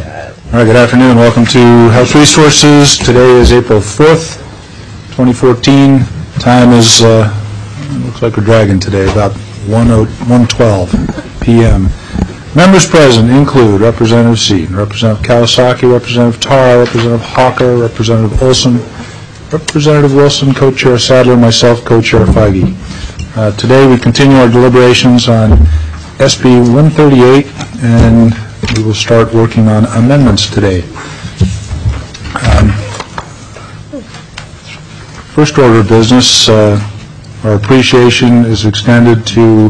All right, good afternoon. Welcome to Health Resources. Today is April 4th, 2014. Time is, looks like we're dragging today, about 1:12 p.m. Members present include Representative Seaton, Representative Kawasaki, Representative Tara, Representative Hawker, Representative Olson, Representative Wilson, Co-Chair Sadler, myself, Co-Chair Feige. Today we continue our deliberations on SB 138, and we will start working on amendments today. First order of business, our appreciation is extended to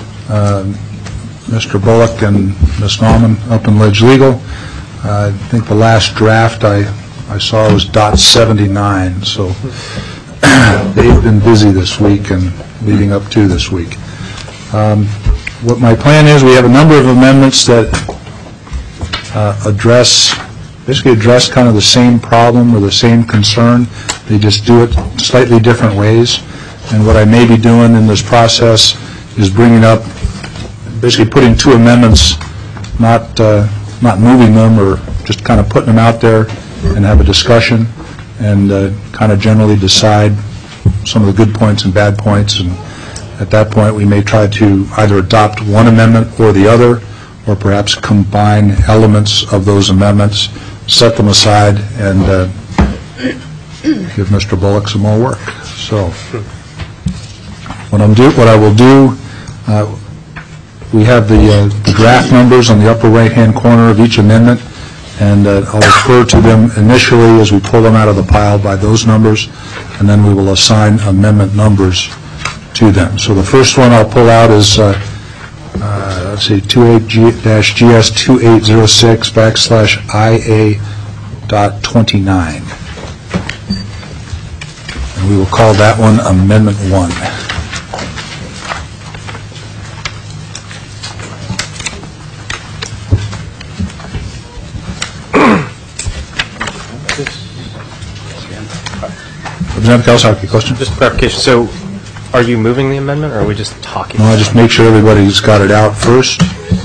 Mr. Bullock and Ms. Nauman up in Ledge Legal. I think the last draft I saw was .79, so they've been busy this week and leading up to this week. What my plan is, we have a number of amendments that basically address kind of the same problem or the same concern. They just do it slightly different ways. And what I may be doing in this process is bringing up, basically putting two amendments, not moving them or just kind of putting them out there and have a discussion and kind of generally decide some of the good points and bad points. And at that point, we may try to either adopt one amendment or the other, or perhaps combine elements of those amendments, set them aside, and give Mr. Bullock some more work. So, what I will do, we have the draft numbers on the upper right-hand corner of each amendment, and I'll refer to them initially as we pull them out of the pile by those numbers, and then we will assign amendment numbers to them. So the first one I'll pull out is, let's see, 28-GS2806/IA.29. And we will call that one Amendment 1. Representative Kawasaki, question? Just clarification. So, are you moving the amendment, or are we just talking? No, I just make sure everybody's got it out first.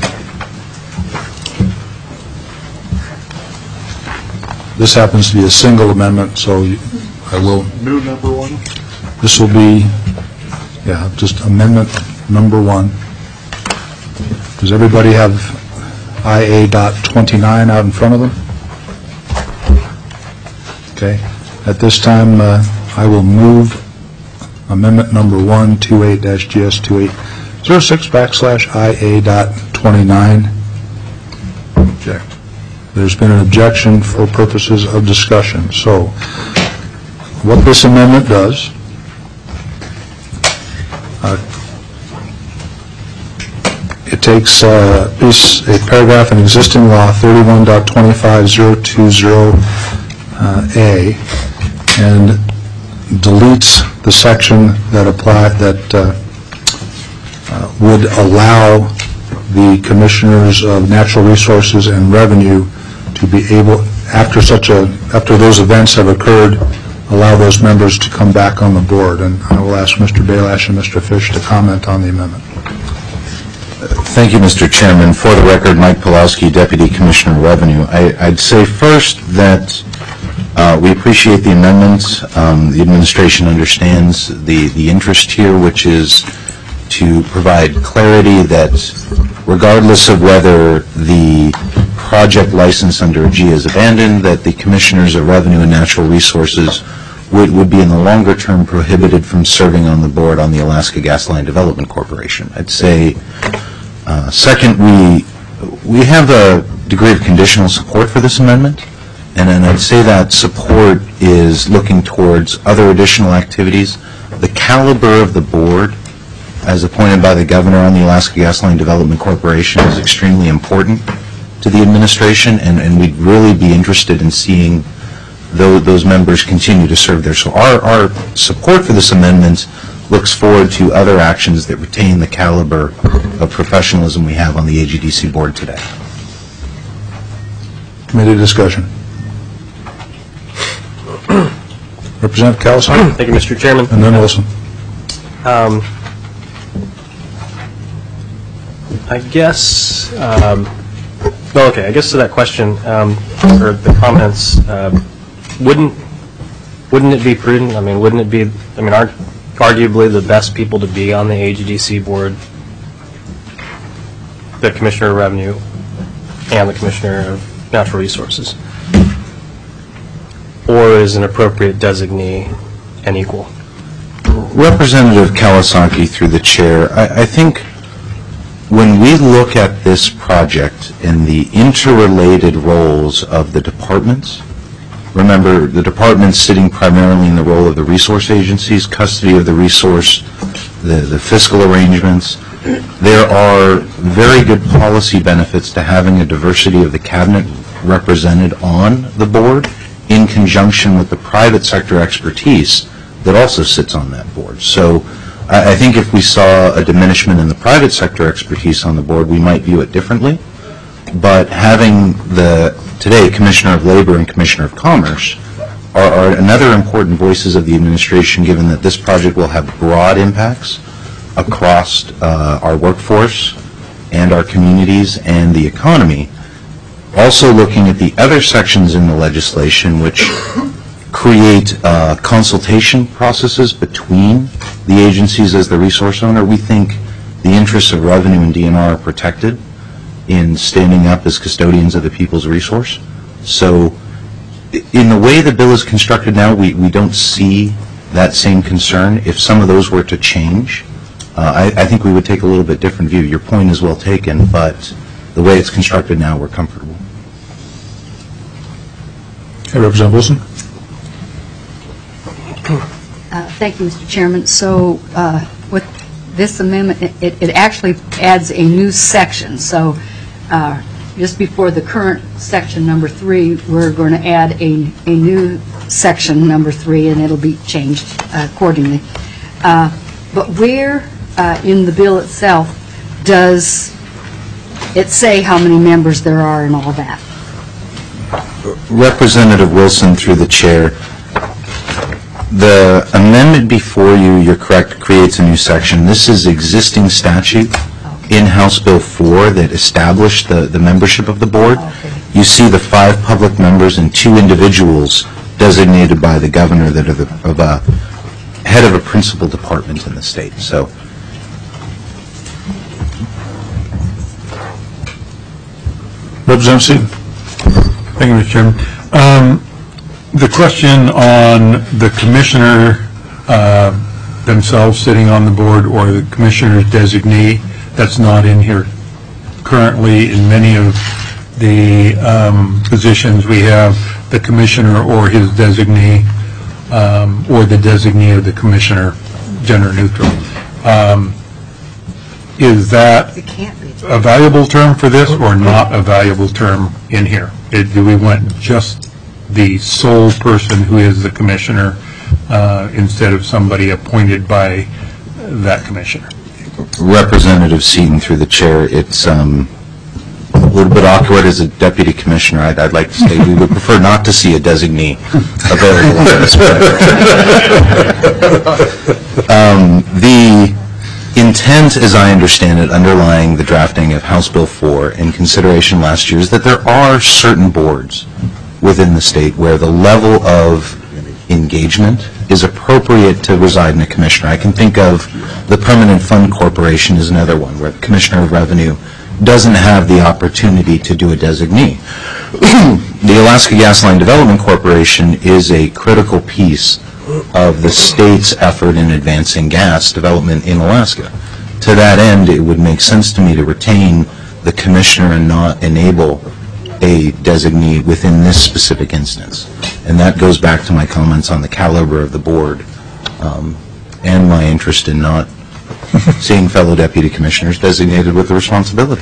This happens to be a single amendment, so I will. New number 1? This will be, just amendment number 1. Does everybody have IA.29 out in front of them? Okay. At this time, I will move amendment number 1, 28-GS2806/IA.29. Object. There's been an objection for purposes of discussion. So, what this amendment does, it takes a paragraph in existing law 31.25020A and deletes the section that would allow the commissioners of natural resources and revenue to be able, after those events have occurred, allow those members to come back on the board. And I will ask Mr. Bailash and Mr. Fish to comment on the amendment. Thank you, Mr. Chairman. For the record, Mike Pulowski, Deputy Commissioner of Revenue. I'd say first that we appreciate the amendments. The administration understands the interest here, which is to provide clarity that regardless of whether the project license under a G is abandoned, that the commissioners of revenue and natural resources would be in the longer term prohibited from serving on the board on the Alaska Gasline Development Corporation. I'd say second, we have a degree of conditional support for this amendment. And I'd say that support is looking towards other additional activities. The caliber of the board, as appointed by the governor on the Alaska Gasline Development Corporation, is extremely important to the administration, and we'd really be interested in seeing those members continue to serve there. So our support for this amendment looks forward to other actions that retain the caliber of professionalism we have on the AGDC board today. Committee discussion. Representative Kawasaki. Thank you, Mr. Chairman. And then Wilson. I guess Well, okay, I guess to that question, or the comments, wouldn't it be prudent, aren't arguably the best people to be on the AGDC board the Commissioner of Revenue and the Commissioner of Natural Resources? Or is an appropriate designee an equal? Representative Kawasaki, through the chair, I think when we look at this project and the interrelated roles of the departments, remember the departments sitting primarily in the role of the resource agencies, custody of the resource, the fiscal arrangements, there are very good policy benefits to having a diversity of the cabinet represented on the board in conjunction with the private sector expertise that also sits on that board. So I think if we saw a diminishment in the private sector expertise on the board, we might view it differently. But having today Commissioner of Labor and Commissioner of Commerce are another important voices of the administration, given that this project will have broad impacts across our workforce and our communities and the economy. Also looking at the other sections in the legislation which create consultation processes between the agencies as the resource owner, we think the interests of revenue and DNR are protected in standing up as custodians of the people's resource. So in the way the bill is constructed now, we don't see that same concern. If some of those were to change, I think we would take a little bit different view. Your point is well taken, but the way it's constructed now, we're comfortable. Hey, Representative Wilson. Thank you, Mr. Chairman. So with this amendment, it actually adds a new section. So just before the current section number 3, we're going to add a new section number 3, and it'll be changed accordingly. But where in the bill itself does it say how many members there are and all that? Representative Wilson, through the chair, the amendment before you, you're correct, creates a new section. This is existing statute in House Bill 4 that established the membership of the board. You see the 5 public members and 2 individuals designated by the governor that are head of a principal department in the state. So, Representative Seaton. Thank you, Mr. Chairman. The question on the commissioner themselves sitting on the board or the commissioner's designee, that's not in here. Currently, in many of the positions, we have the commissioner or his designee or the designee of the commissioner, gender neutral. Is that a valuable term for this or not a valuable term in here? Do we want just the sole person who is the commissioner instead of somebody appointed by that commissioner? Representative Seaton, through the chair, it's a little bit awkward as a deputy commissioner. I'd like to say we would prefer not to see a designee available for this project. The intent, as I understand it, underlying the drafting of House Bill 4 in consideration last year is that there are certain boards within the state where the level of engagement is appropriate to reside in a commissioner. I can think of the Permanent Fund Corporation as another one where the Commissioner of Revenue doesn't have the opportunity to do a designee. The Alaska Gas Line Development Corporation is a critical piece of the state's effort in advancing gas development in Alaska. To that end, it would make sense to me to retain the commissioner and not enable a designee within this specific instance. And that goes back to my comments on the caliber of the board and my interest in not seeing fellow deputy commissioners designated with the responsibility.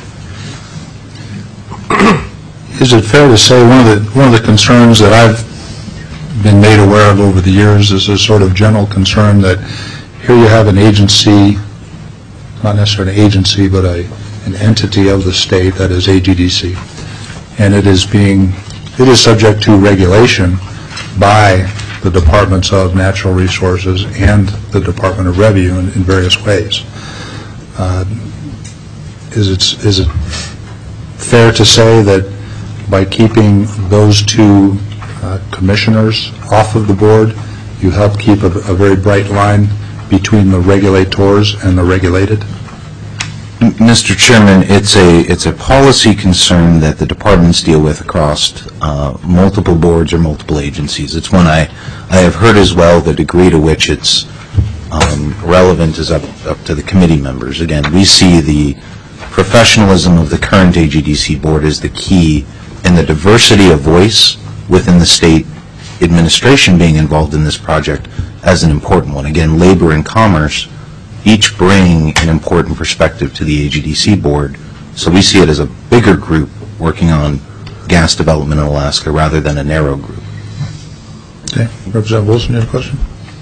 Is it fair to say one of the concerns that I've been made aware of over the years is a sort of general concern that here you have an agency, not necessarily an agency, but an entity of the state that is AGDC, and it is subject to regulation by the Departments of Natural Resources and the Department of Revenue in various ways. Is it fair to say that by keeping those two commissioners off of the board, you help keep a very bright line between the regulators and the regulated? Mr. Chairman, it's a policy concern that the departments deal with across multiple boards or multiple agencies. It's one I have heard as well. The degree to which it's relevant is up to the committee members. Again, we see the professionalism of the current AGDC board as the key, and the diversity of voice within the state administration being involved in this project as an important one. Again, labor and commerce each bring an important perspective to the AGDC board, so we see it as a bigger group working on gas development in Alaska rather than a narrow group. Okay. Representative Wilson, you have a question?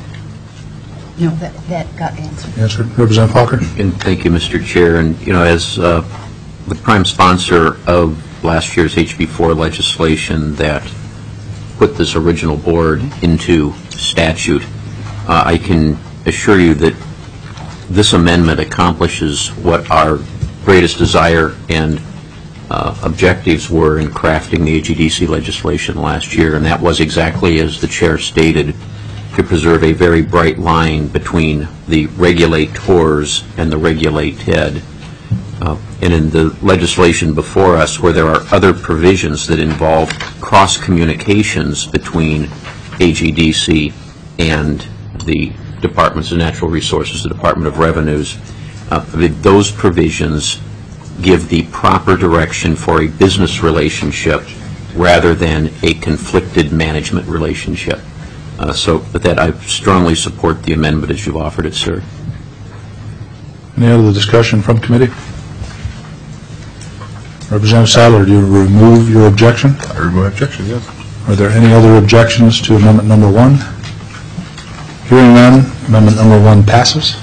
No, that got answered. Answered. Representative Falker? And thank you, Mr. Chair. And, you know, as the prime sponsor of last year's HB4 legislation that put this original board into statute, I can assure you that this amendment accomplishes what our greatest desire and objectives were in crafting the AGDC legislation last year, and that was exactly as the chair stated, to preserve a very bright line between the regulators and the regulated. And in the legislation before us, where there are other provisions that involve cross-communications between AGDC and the Departments of Natural Resources, the Department of Revenues, those provisions give the proper direction for a business relationship rather than a conflicted management relationship. So with that, I strongly support the amendment as you've offered it, sir. Any other discussion from committee? Representative Sadler, do you remove your objection? I remove my objection, yes. Are there any other objections to amendment number 1? Hearing none, amendment number 1 passes.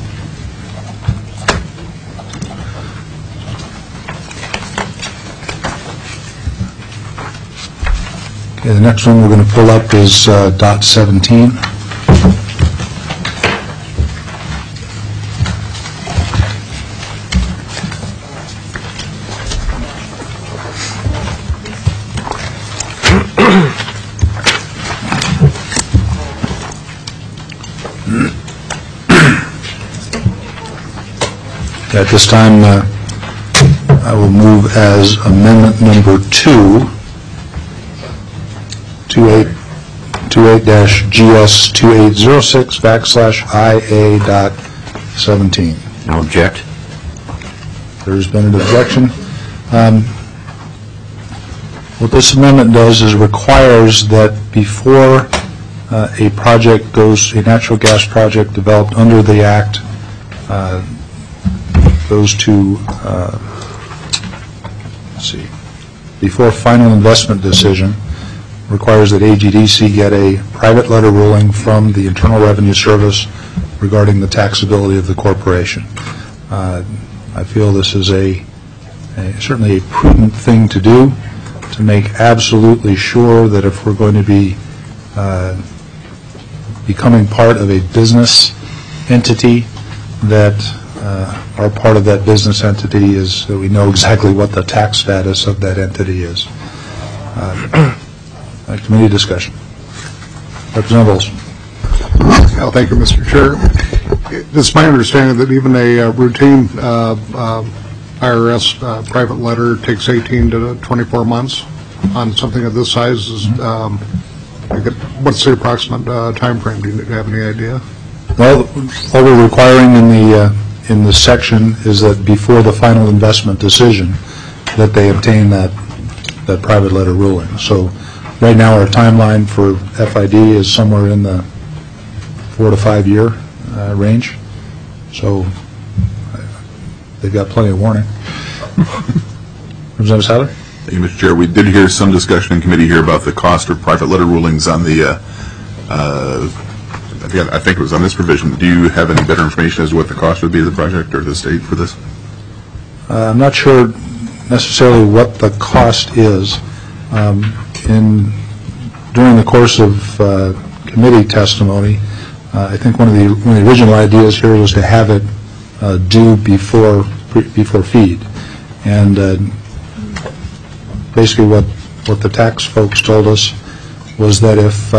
Okay, the next one we're going to pull up is dot 17. At this time, I will move as amendment number 2, 28-GS2806/IA.17. I'll object. There's been an objection. What this amendment does is requires that before a project goes, a natural gas project developed under the Act, goes to, let's see, before final investment decision, requires that AGDC get a private letter ruling from the Internal Revenue Service regarding the taxability of the corporation. I feel this is certainly a prudent thing to do, to make absolutely sure that if we're going to be becoming part of a business entity, that our part of that business entity is that we know exactly what the tax status of that entity is. Committee discussion. Representative Olson. Well, thank you, Mr. Chair. It's my understanding that even a routine IRS private letter takes 18 to 24 months on something of this size. What's the approximate time frame? Do you have any idea? Well, what we're requiring in the section is that before the final investment decision, that they obtain that private letter ruling. So right now our timeline for FID is somewhere in the 4 to 5 year range. So they've got plenty of warning. Representative Sadler? Thank you, Mr. Chair. We did hear some discussion in committee here about the cost of private letter rulings on the I think it was on this provision. Do you have any better information as to what the cost would be of the project or the state for this? I'm not sure necessarily what the cost is. During the course of committee testimony, I think one of the original ideas here was to have it due before feed, and basically what the tax folks told us was that if,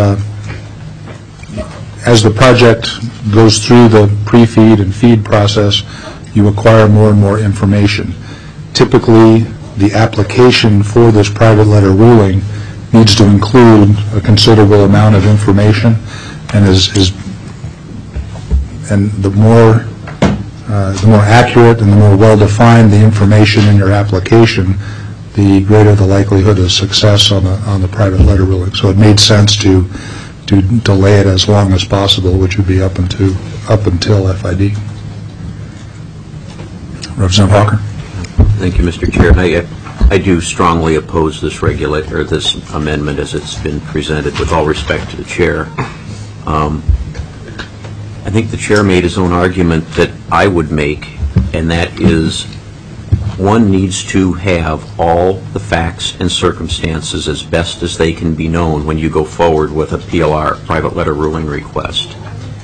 as the project goes through the pre-feed and feed process, you acquire more and more information. Typically, the application for this private letter ruling needs to include a considerable amount of information, and the more accurate and the more well-defined the information in your application, the greater the likelihood of success on the private letter ruling. So it made sense to delay it as long as possible, which would be up until FID. Representative Hawker. Thank you, Mr. Chair. I do strongly oppose this this amendment as it's been presented. With all respect to the chair, I think the chair made his own argument that I would make, and that is one needs to have all the facts and circumstances as best as they can be known when you go forward with a PLR, private letter ruling request.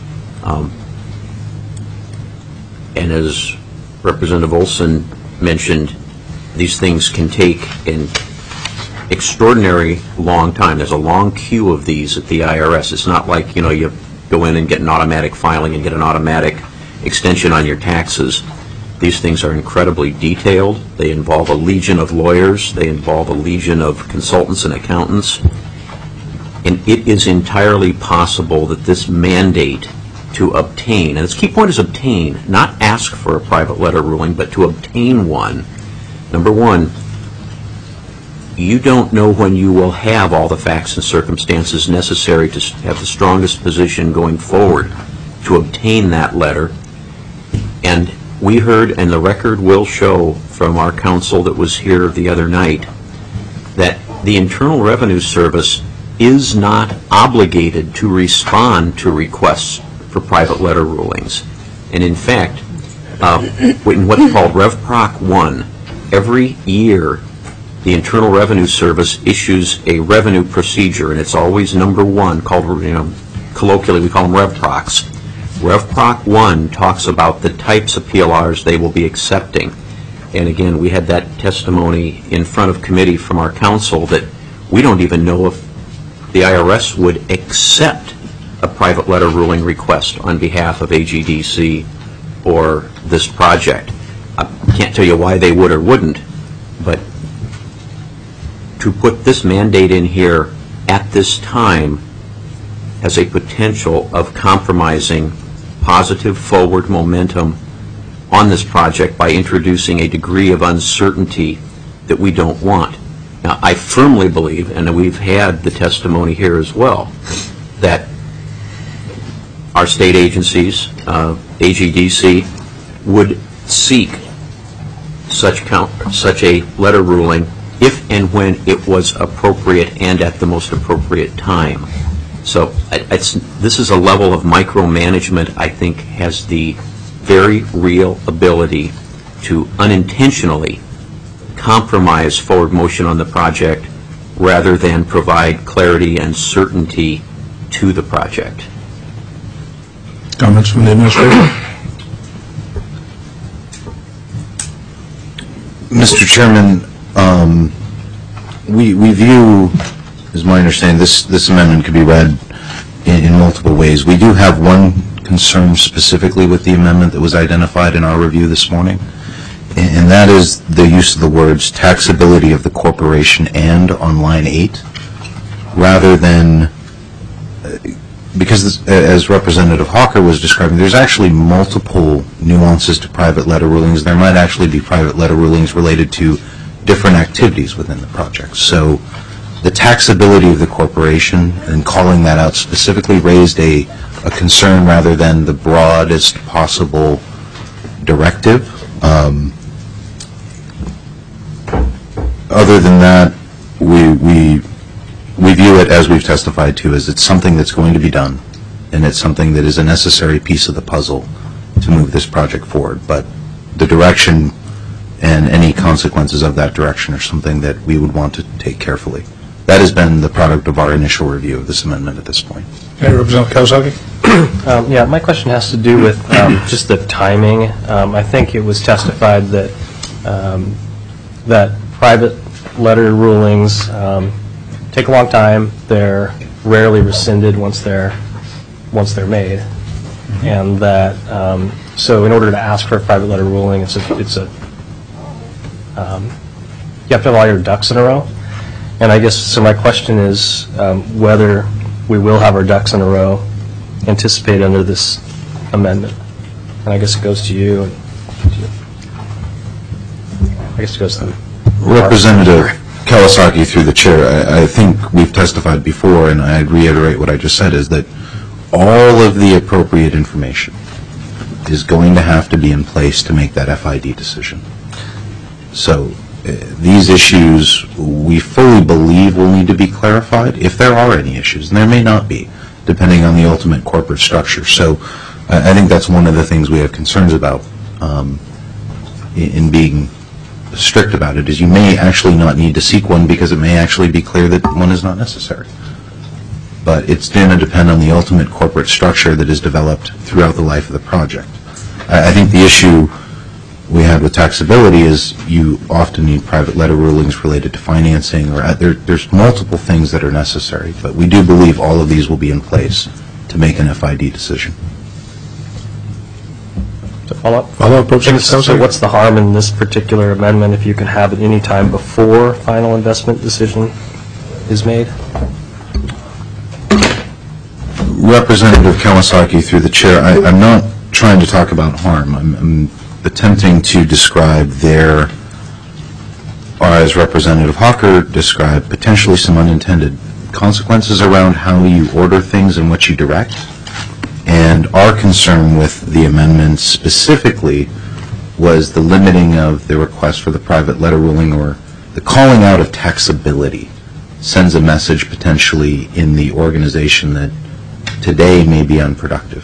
And as Representative Olson mentioned, these things can take an extraordinary long time. There's a long queue of these at the IRS. It's not like, you go in and get an automatic filing and get an automatic extension on your taxes. These things are incredibly detailed. They involve a legion of lawyers. They involve a legion of consultants and accountants. And it is entirely possible that this mandate to obtain, and its key point is obtain, not ask for a private letter ruling, but to obtain one. Number one, you don't know when you will have all the facts and circumstances necessary to have the strongest position going forward to obtain that letter. And we heard, and the record will show from our counsel that was here the other night, that the Internal Revenue Service is not obligated to respond to requests for private letter rulings. And in fact, in what's called RevProc 1, every year the Internal Revenue Service issues a revenue procedure, and it's always number 1, called, colloquially we call them RevProcs. RevProc 1 talks about the types of PLRs they will be accepting. And again, we had that testimony in front of committee from our counsel that we don't even know if the IRS would accept a private letter ruling request on behalf of AGDC or this project. I can't tell you why they would or wouldn't, but to put this mandate in here at this time has a potential of compromising positive forward momentum on this project by introducing a degree of uncertainty that we don't want. Now, I firmly believe, and we've had the testimony here as well, that our state agencies, AGDC, would seek such a letter ruling if and when it was appropriate and at the most appropriate time. So this is a level of micromanagement I think has the very real ability to unintentionally compromise forward motion on the project rather than provide clarity and certainty to the project. Comments from the administration? Mr. Chairman, we view, is my understanding, this amendment could be read in multiple ways. We do have one concern specifically with the amendment that was identified in our review this morning, and that is the use of the words taxability of the corporation and on line 8, rather than, because as Representative Hawker was describing, there's actually multiple nuances to private letter rulings. There might actually be private letter rulings related to different activities within the project. So the taxability of the corporation and calling that out specifically raised a concern rather than the broadest possible directive. Other than that, we view it, as we've testified to, as it's something that's going to be done, and it's something that is a necessary piece of the puzzle to move this project forward. But the direction and any consequences of that direction are something that we would want to take carefully. That has been the product of our initial review of this amendment at this point. Okay, Representative Kawasaki? Yeah, my question has to do with just the timing. I think it was testified that that private letter rulings take a long time. They're rarely rescinded once they're made, and that so in order to ask for a private letter ruling, you have to have all your ducks in a row. And I guess so. My question is whether we will have our ducks in a row anticipated under this amendment. And I guess it goes to you. I guess it goes to the Representative Kawasaki, through the chair, I think we've testified before, and I'd reiterate what I just said, is that all of the appropriate information is going to have to be in place to make that FID decision. So these issues we fully believe will need to be clarified if there are any issues, and there may not be, depending on the ultimate corporate structure. So I think that's one of the things we have concerns about in being strict about it, is you may actually not need to seek one because it may actually be clear that one is not necessary. But it's going to depend on the ultimate corporate structure that is developed throughout the life of the project. I think the issue we have with taxability is you often need private letter rulings related to financing, or there's multiple things that are necessary, but we do believe all of these will be in place to make an FID decision. So what's the harm in this particular amendment if you can have it any time before final investment decision is made? Representative Kawasaki, through the chair, I'm not trying to talk about harm. I'm attempting to describe there, or as Representative Hawker described, potentially some unintended consequences around how you order things and what you direct. And our concern with the amendment specifically was the limiting of the request for the private letter ruling, or the calling out of taxability sends a message potentially in the organization that today may be unproductive.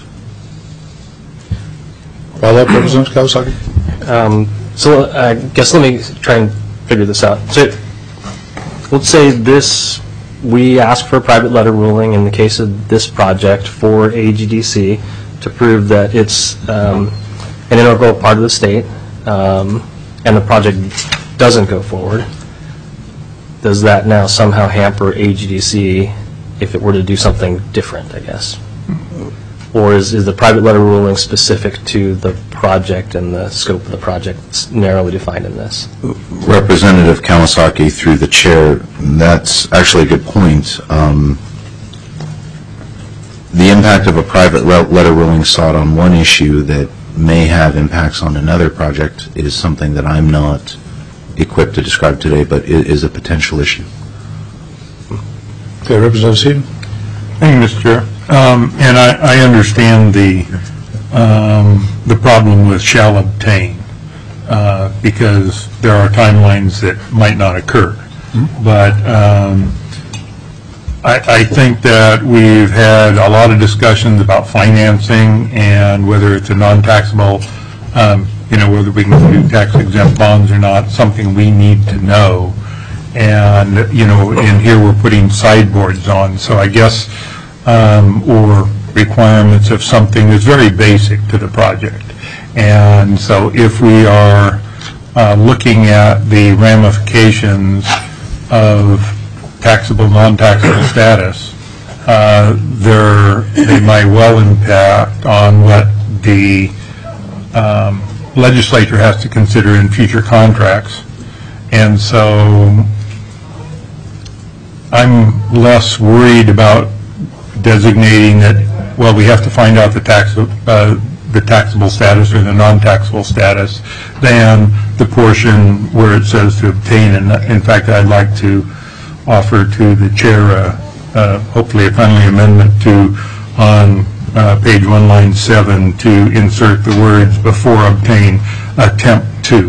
Follow-up, Representative Kawasaki? So I guess let me try and figure this out. So let's say we ask for a private letter ruling in the case of this project for AGDC to prove that it's an integral part of the state, and the project doesn't go forward. Does that now somehow hamper AGDC if it were to do something different, I guess? Or is the private letter ruling specific to the project and the scope of the project narrowly defined in this? Representative Kawasaki, through the chair, that's actually a good point. The impact of a private letter ruling sought on one issue that may have impacts on another project is something that I'm not equipped to describe today, but it is a potential issue. Okay, Representative Seaton? Thank you, Mr. Chair. And I understand the problem with shall obtain, because there are timelines that might not occur. But I think that we've had a lot of discussions about financing and whether it's a non-taxable, whether we can do tax-exempt bonds or not, something we need to know. And, in here we're putting sideboards on. So I guess, or requirements of something that's very basic to the project. And so if we are looking at the ramifications of taxable, non-taxable status, they might well impact on what the legislature has to consider in future contracts. And so I'm less worried about designating that, well, we have to find out the taxable status or the non-taxable status than the portion where it says to obtain. And in fact, I'd like to offer to the chair hopefully a friendly amendment on page 1, line 7, to insert the words before obtain, attempt to.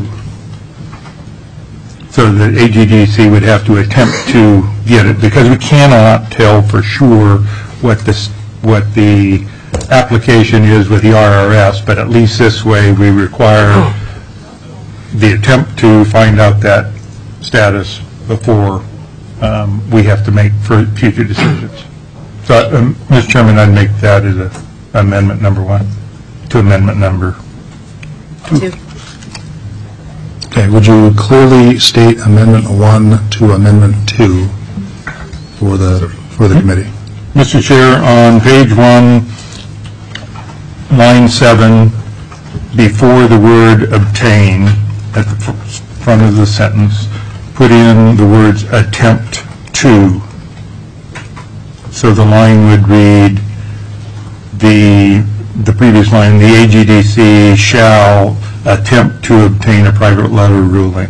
So that AGDC would have to attempt to get it, because we cannot tell for sure what the application is with the IRS, but at least this way we require the attempt to find out that status before we have to make future decisions. So, Mr. Chairman, I'd make that as amendment number 1 to amendment number 2. Okay, would you clearly state Amendment 1 to Amendment 2 for the committee? Mr. Chair, on page 1, line 7, before the word obtain, at the front of the sentence, put in the words attempt to. So the line would read, the previous line, the AGDC shall attempt to obtain a private letter ruling.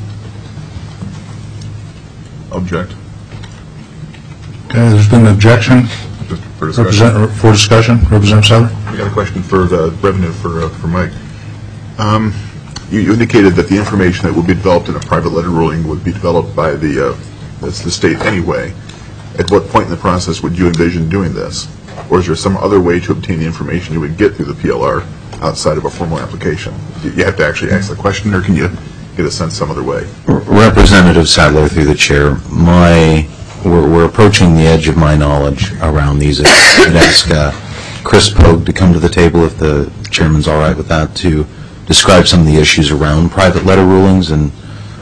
Object. Okay, there's been an objection. Just for discussion. For discussion, Representative Sadler? I got a question for the revenue for Mike. You indicated that the information that will be developed in a private letter ruling would be developed by the state anyway. At what point in the process would you envision doing this? Or is there some other way to obtain the information you would get through the PLR outside of a formal application? Do you have to actually ask the question, or can you get a sense some other way? Representative Sadler, through the chair, we're approaching the edge of my knowledge around these. I'd ask Chris Pogue to come to the table, if the chairman's all right with that, to describe some of the issues around private letter rulings. And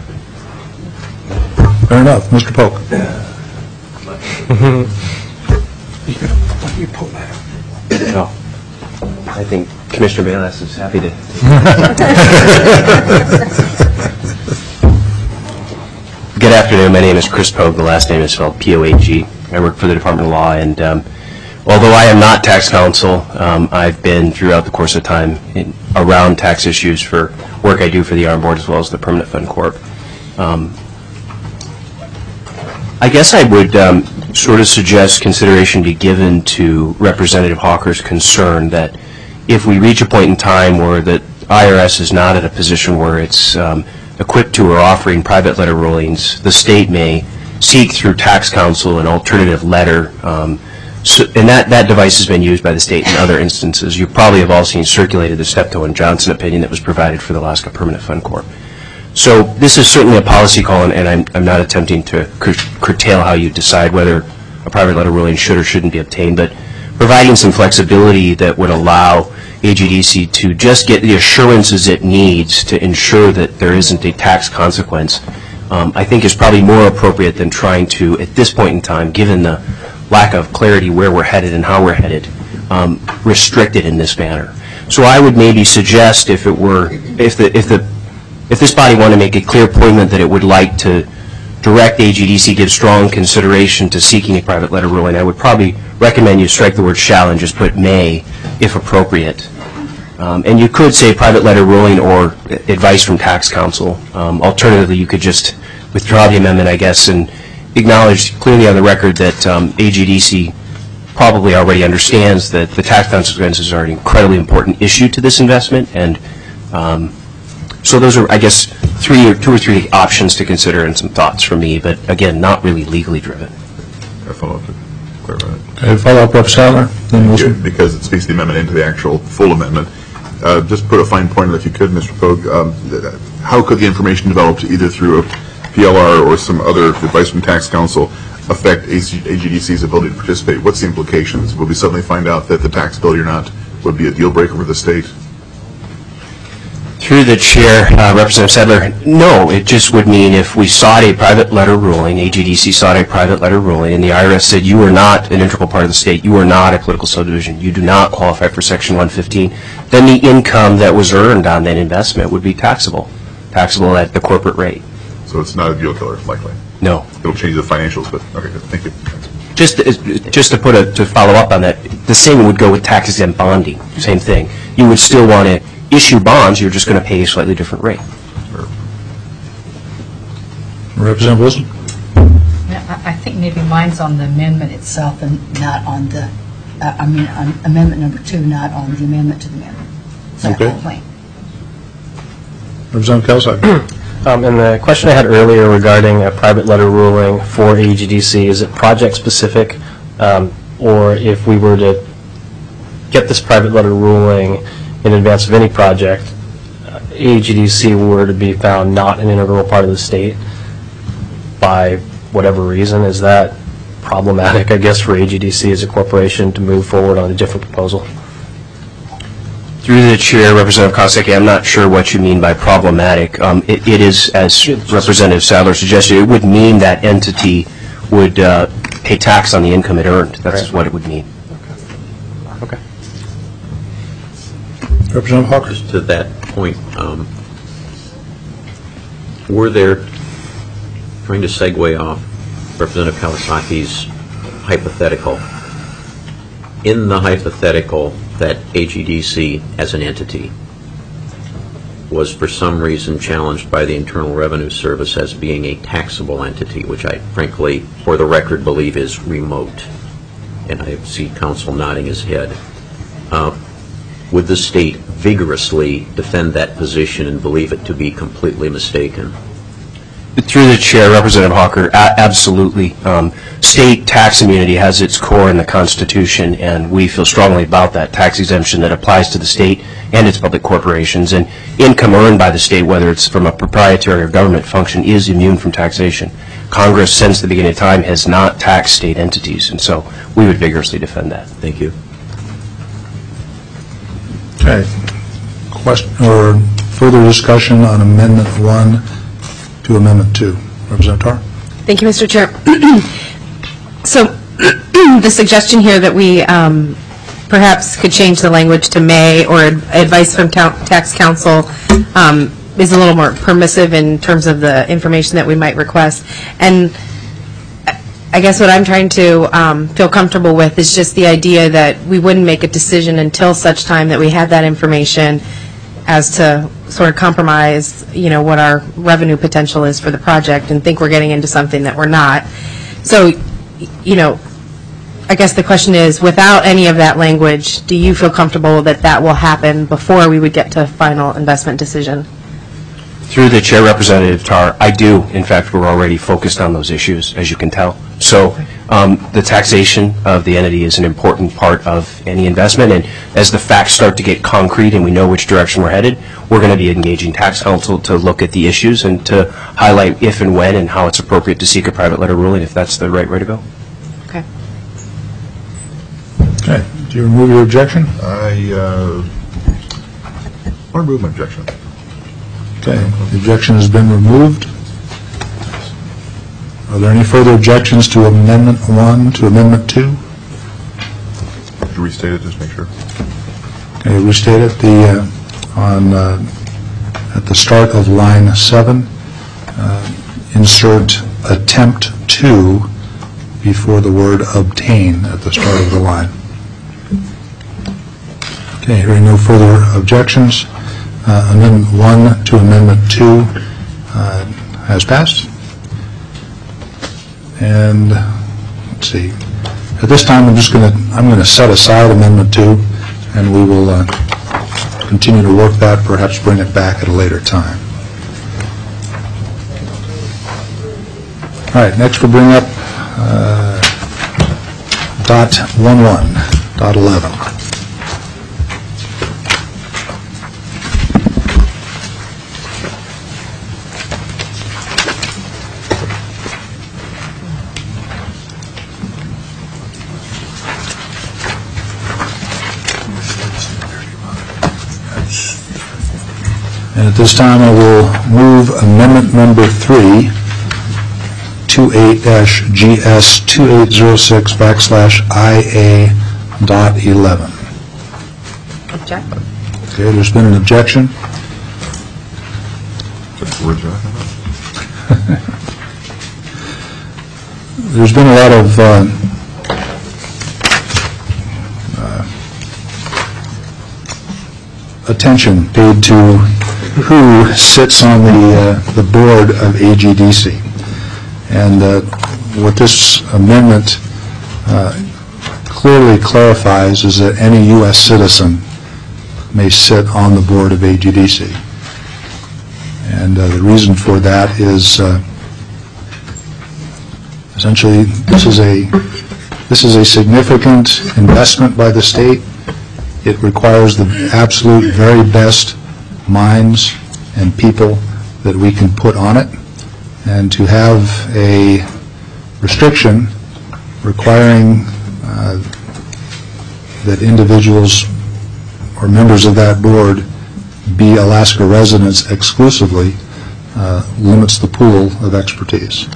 Fair enough. Mr. Polk. Oh, I think Commissioner Bayless is happy to. Good afternoon. My name is Chris Pogue. The last name is spelled P-O-A-G. I work for the Department of Law, and although I am not tax counsel, I've been throughout the course of time around tax issues for work I do for the Armed Board as well as the Permanent Fund Corp. I guess I would sort of suggest consideration be given to Representative Hawker's concern that if we reach a point in time where the IRS is not at a position where it's equipped to or offering private letter rulings, the state may seek through tax counsel an alternative letter. And that device has been used by the state in other instances. You probably have all seen circulated the Steptoe and Johnson opinion that was provided for the Alaska Permanent Fund Corp. So this is certainly a policy call, and I'm not attempting to curtail how you decide whether a private letter ruling should or shouldn't be obtained, but providing some flexibility that would allow AGDC to just get the assurances it needs to ensure that there isn't a tax consequence, I think is probably more appropriate than trying to, at this point in time, given the lack of clarity where we're headed and how we're headed, restrict it in this manner. So I would maybe suggest if this body wanted to make a clear appointment that it would like to direct AGDC give strong consideration to seeking a private letter ruling, I would probably recommend you strike the word shall and just put may if appropriate. And you could say private letter ruling or advice from tax counsel. Alternatively, you could just withdraw the amendment, I guess, and acknowledge clearly on the record that AGDC probably already understands that the tax consequences are an incredibly important issue to this investment, and so those are, I guess, two or three options to consider and some thoughts from me, but again, not really legally driven. A follow-up to clarify that. Okay, follow-up, Rep. Sadler? Then we'll Because it speaks the amendment into the actual full amendment. Just put a fine point on it if you could, Mr. Pogue. How could the information developed either through a PLR or some other advice from tax counsel affect AGDC's ability to participate? What's the implications? Will we suddenly find out that the tax bill or not would be a deal breaker for the state? Through the chair, Representative Sadler, no, it just would mean if we sought a private letter ruling, AGDC sought a private letter ruling, and the IRS said you are not an integral part of the state, you are not a political subdivision, you do not qualify for Section 115, then the income that was earned on that investment would be taxable at the corporate rate. So it's not a deal killer, likely. No. It'll change the financials, but okay, good. Thank you. Just to follow up on that, the same would go with tax-exempt bonding, same thing. You would still want to issue bonds, you're just going to pay a slightly different rate. Representative Wilson? I think maybe mine's on the amendment itself and not on the, on amendment number 2, not on the amendment to the amendment. So Okay. complaint. Representative Kelso? And the question I had earlier regarding a private letter ruling for AGDC, is it project specific, or if we were to get this private letter ruling in advance of any project, AGDC were to be found not an integral part of the state by whatever reason, is that problematic, I guess, for AGDC as a corporation to move forward on a different proposal? Through the chair, Representative Kosecki, I'm not sure what you mean by problematic. It is, as Representative Sadler suggested, it would mean that entity would pay tax on the income it earned. That's what it would mean. Okay. Representative Hawker. Just to that point, were there, trying to segue off Representative Kawasaki's hypothetical, in the hypothetical that AGDC as an entity was for some reason challenged by the Internal Revenue Service as being a taxable entity, which I frankly, for the record, believe is remote, and I see counsel nodding his head, would the state vigorously defend that position and believe it to be completely mistaken? Through the chair, Representative Hawker, absolutely. State tax immunity has its core in the Constitution, and we feel strongly about that tax exemption that applies to the state and its public corporations. And income earned by the state, whether it's from a proprietary or government function, is immune from taxation. Congress, since the beginning of time, has not taxed state entities, and so we would vigorously defend that. Thank you. Okay. Question or further discussion on Amendment 1 to Amendment 2? Representative Tarr? Thank you, Mr. Chair. So the suggestion here that we perhaps could change the language to may, or advice from tax counsel, is a little more permissive in terms of the information that we might request. And I guess what I'm trying to feel comfortable with is just the idea that we wouldn't make a decision until such time that we had that information as to sort of compromise, what our revenue potential is for the project and think we're getting into something that we're not. So, I guess the question is, without any of that language, do you feel comfortable that that will happen before we would get to a final investment decision? Through the chair, Representative Tarr, I do. In fact, we're already focused on those issues, as you can tell. So the taxation of the entity is an important part of any investment, and as the facts start to get concrete and we know which direction we're headed, we're going to be engaging tax counsel to look at the issues and to highlight if and when and how it's appropriate to seek a private letter ruling, if that's the right way to go. Okay. Okay. Do you remove your objection? I want to remove my objection. Okay. The objection has been removed. Are there any further objections to Amendment 1 to Amendment 2? Could you restate it, just make sure? Okay, restate it. At the start of line 7, insert attempt to before the word obtain at the start of the line. Okay, hearing no further objections, Amendment 1 to Amendment 2 has passed. And let's see. At this time, I'm going to set aside Amendment 2, and we will continue to work that, perhaps bring it back at a later time. All right. Next, we'll bring up .11. And at this time, I will move Amendment Number 3, 28-GS2806/IA.11. Object. Okay, there's been an objection. There's been a lot of attention paid to who sits on the board of AGDC. And what this amendment clearly clarifies is that any U.S. citizen may sit on the board of AGDC. And the reason for that is essentially this is a significant investment by the state. It requires the absolute very best minds and people that we can put on it. And to have a restriction requiring that individuals or members of that board be Alaska residents exclusively limits the pool of expertise.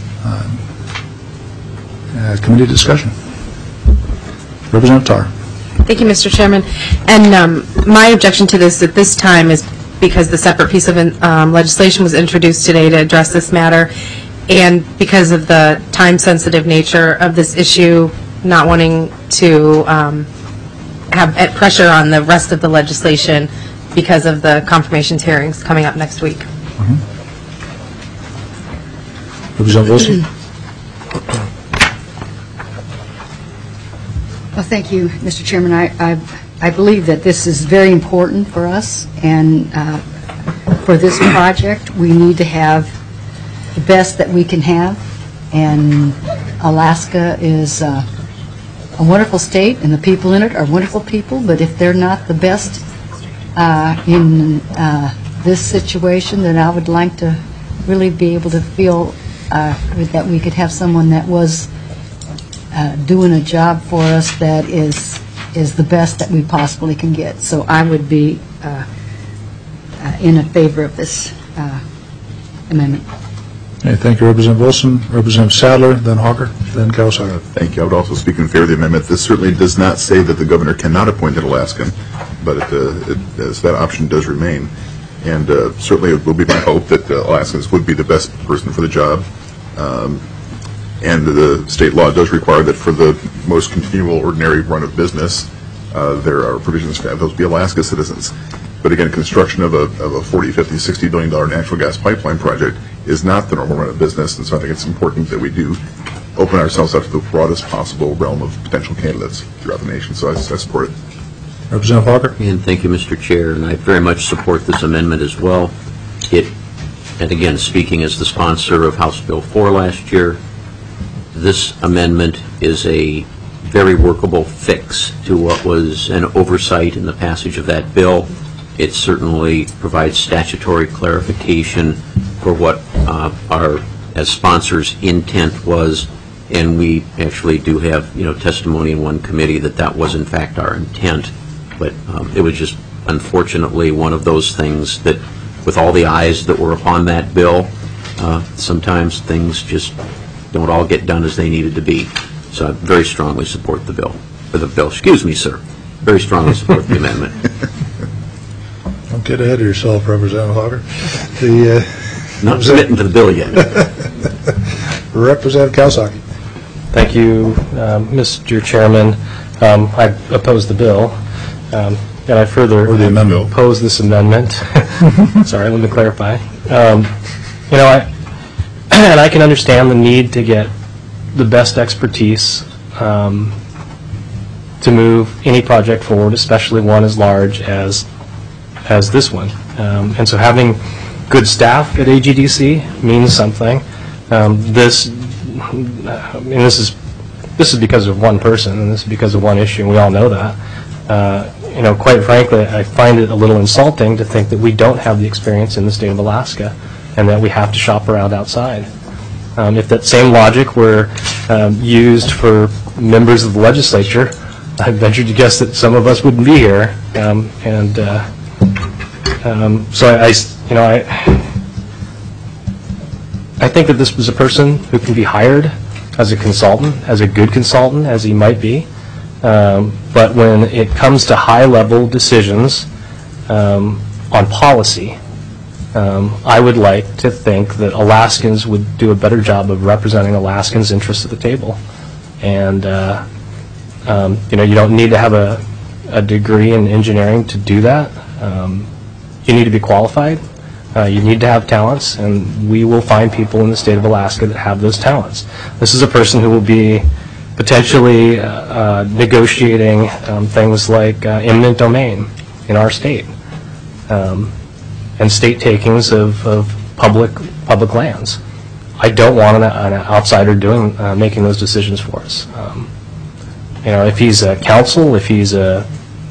Committee discussion. Representative Tar. Thank you, Mr. Chairman. And my objection to this at this time is because the separate piece of legislation was introduced today to address this matter, and because of the time-sensitive nature of this issue, not wanting to have pressure on the rest of the legislation because of the confirmations hearings coming up next week. Representative Wilson. Well, thank you, Mr. Chairman. I believe that this is very important for us, and for this project, we need to have the best that we can have, and Alaska is a wonderful state, and the people in it are wonderful people, but if they're not the best in this situation, then I would like to really be able to feel that we could have someone that was doing a job for us that is the best that we possibly can get. So I would be in favor of this amendment. Okay, thank you, Representative Wilson. Representative Sadler, then Hawker, then Kawasaki. Thank you. I would also speak in favor of the amendment. This certainly does not say that the governor cannot appoint an Alaskan, but that option does remain. And certainly it will be my hope that Alaskans would be the best person for the job. And the state law does require that for the most continual, ordinary run of business, there are provisions to have those be Alaska citizens. But again, construction of a $40, $50, $60 billion natural gas pipeline project is not the normal run of business, and so I think it's important that we do open ourselves up to the broadest possible realm of potential candidates throughout the nation. So I support it. Representative Hawker. And thank you, Mr. Chair, and I very much support this amendment as well. And again, speaking as the sponsor of House Bill 4 last year, this amendment is a very workable fix to what was an oversight in the passage of that bill. It certainly provides statutory clarification for what our, as sponsors, intent was, and we actually do have, testimony in one committee that was in fact our intent. But it was just unfortunately one of those things that, with all the eyes that were upon that bill, sometimes things just don't all get done as they needed to be. So I very strongly support the bill. Excuse me, sir. Very strongly support the amendment. Don't get ahead of yourself, Representative Hawker. Not submitting to the bill yet. Representative Kawasaki. Thank you, Mr. Chairman. I oppose the bill, and I further oppose this amendment. Sorry, let me clarify. And I can understand the need to get the best expertise to move any project forward, especially one as large as this one. And so having good staff at AGDC means something. This is because of one person, and this is because of one issue, and we all know that. Quite frankly, I find it a little insulting to think that we don't have the experience in the state of Alaska, and that we have to shop around outside. If that same logic were used for members of the legislature, I venture to guess that some of us wouldn't be here. I think that this was a person who can be hired as a consultant, as a good consultant, as he might be. But when it comes to high-level decisions on policy, I would like to think that Alaskans would do a better job of representing Alaskans' interests at the table. And you don't need to have a degree in engineering to do that. You need to be qualified. You need to have talents, and we will find people in the state of Alaska that have those talents. This is a person who will be potentially negotiating things like eminent domain in our state, and state takings of public lands. I don't want an outsider making those decisions for us. If he's a counsel, if he's a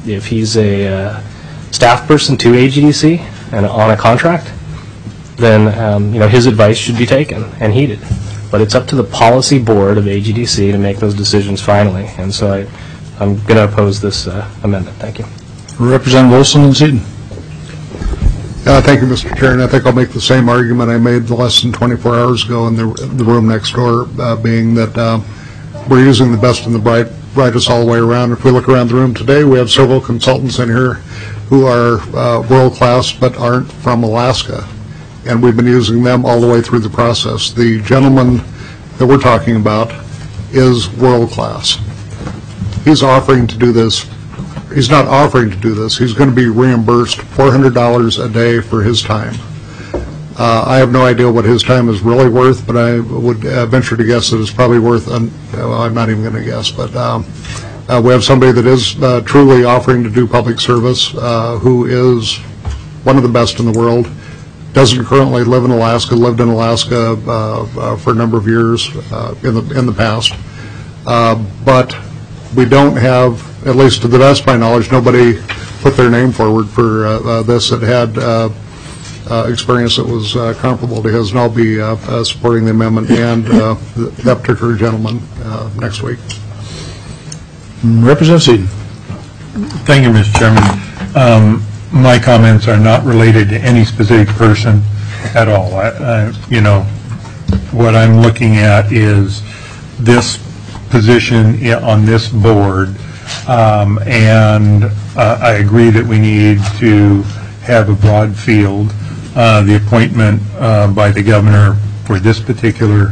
staff person to AGDC and on a contract, then his advice should be taken and heeded. But it's up to the policy board of AGDC to make those decisions finally. And so I'm going to oppose this amendment. Thank you. Representative Olson and Seaton. Thank you, Mr. Chair, and I think I'll make the same argument I made less than 24 hours ago in the room next door, being that we're using the best and the brightest all the way around. If we look around the room today, we have several consultants in here who are world-class but aren't from Alaska, and we've been using them all the way through the process. The gentleman that we're talking about is world-class. He's offering to do this. He's not offering to do this. He's going to be reimbursed $400 a day for his time. I have no idea what his time is really worth, but I would venture to guess that it's probably worth, well, I'm not even going to guess, but we have somebody that is truly offering to do public service, who is one of the best in the world, doesn't currently live in Alaska, lived in Alaska for a number of years in the past, but we don't have, at least to the best of my knowledge, nobody put their name forward for this that had experience that was comparable to his, and I'll be supporting the amendment and that particular gentleman next week. Representative Seaton. Thank you, Mr. Chairman. My comments are not related to any specific person at all. You know, what I'm looking at is this position on this board, and I agree that we need to have a broad field. The appointment by the governor for this particular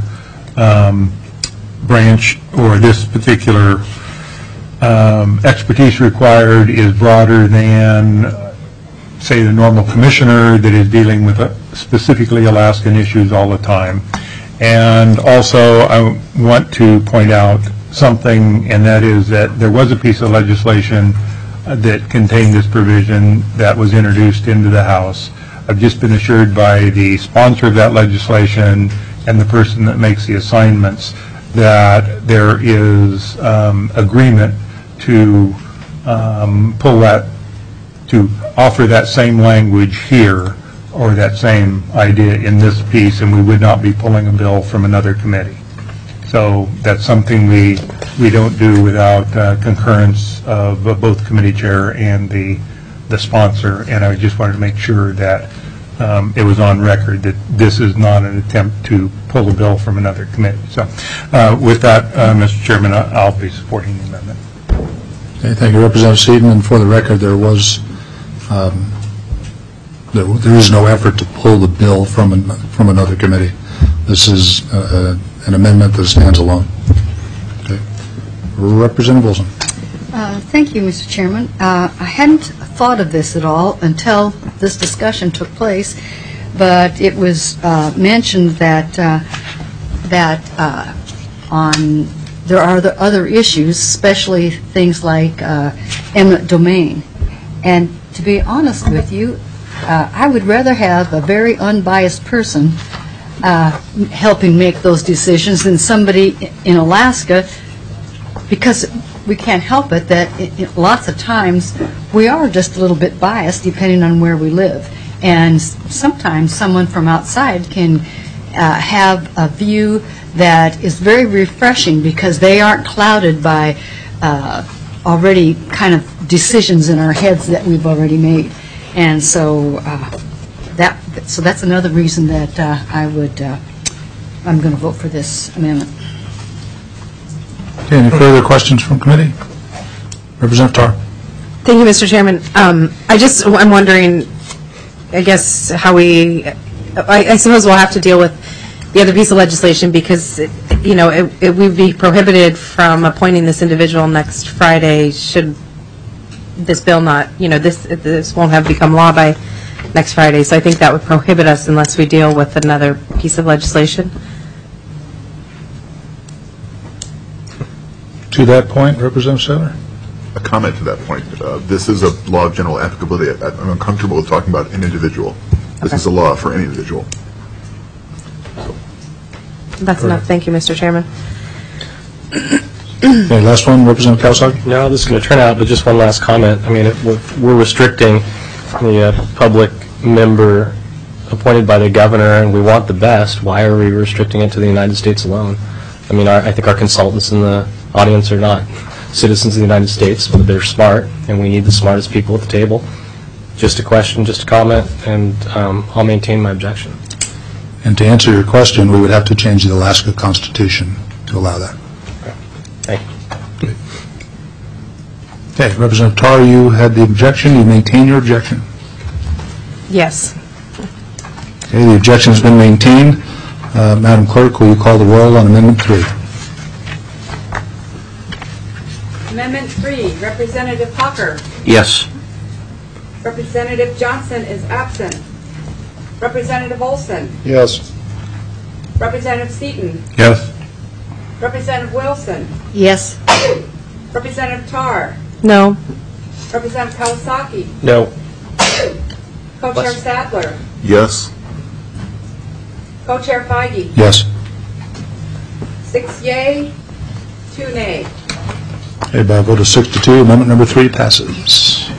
branch or this particular expertise required is broader than, say, the normal commissioner that is dealing with specifically Alaskan issues all the time. And also, I want to point out something, and that is that there was a piece of legislation that contained this provision that was introduced into the House. I've just been assured by the sponsor of that legislation and the person that makes the assignments that there is agreement to pull that, to offer that same language here, or that same idea in this piece, and we would not be pulling a bill from another committee. So that's something we don't do without concurrence of both committee chair and the sponsor, and I just wanted to make sure that it was on record that this is not an attempt to pull a bill from another committee. So with that, Mr. Chairman, I'll be supporting the amendment. Okay, thank you, Representative Seaton. And for the record, there was there is no effort to pull the bill from another committee. This is an amendment that stands alone. Okay. Representative Wilson. Thank you, Mr. Chairman. I hadn't thought of this at all until this discussion took place, but it was mentioned that there are other issues, especially things like eminent domain. And to be honest with you, I would rather have a very unbiased person helping make those decisions than somebody in Alaska, because we can't help it that lots of times we are just a little bit biased depending on where we live. And sometimes someone from outside can have a view that is very refreshing because they aren't clouded by already kind of decisions in our heads that we've already made. And so that's another reason that I'm going to vote for this amendment. Okay, any further questions from committee? Representative Tarr. Thank you, Mr. Chairman. I'm wondering, I guess, how I suppose we'll have to deal with the other piece of legislation because, you know, it would be prohibited from appointing this individual next Friday should this bill not, you know, this won't have become law by next Friday. So I think that would prohibit us unless we deal with another piece of legislation. To that point, Representative Sadler? A comment to that point. This is a law of general applicability. I'm uncomfortable with talking about an individual. This is a law for any individual. That's enough. Thank you, Mr. Chairman. Okay, last one, Representative Kawasaki. No, this is going to turn out, but just one last comment. I mean, we're restricting the public member appointed by the governor, and we want the best. Why are we restricting it to the United States alone? I mean, I think our consultants in the audience are not citizens of the United States, but they're smart, and we need the smartest people at the table. Just a question, just a comment, and I'll maintain my objection. And to answer your question, we would have to change the Alaska Constitution to allow that. Thank you. Okay, Representative Tarr, you had the objection. You maintain your objection. Yes. Okay, the objection has been maintained. Madam Clerk, will you call the roll on Amendment 3? Amendment 3, Representative Hawker. Yes. Representative Johnson is absent. Representative Olson. Yes. Representative Seaton. Yes. Representative Wilson. Yes. Representative Tarr. No. Representative Kawasaki. No. Co-Chair Sadler. Yes. Co-Chair Feige. Yes. 6 yea, 2 nay. Okay, by a vote of 6-2, Amendment number 3 passes.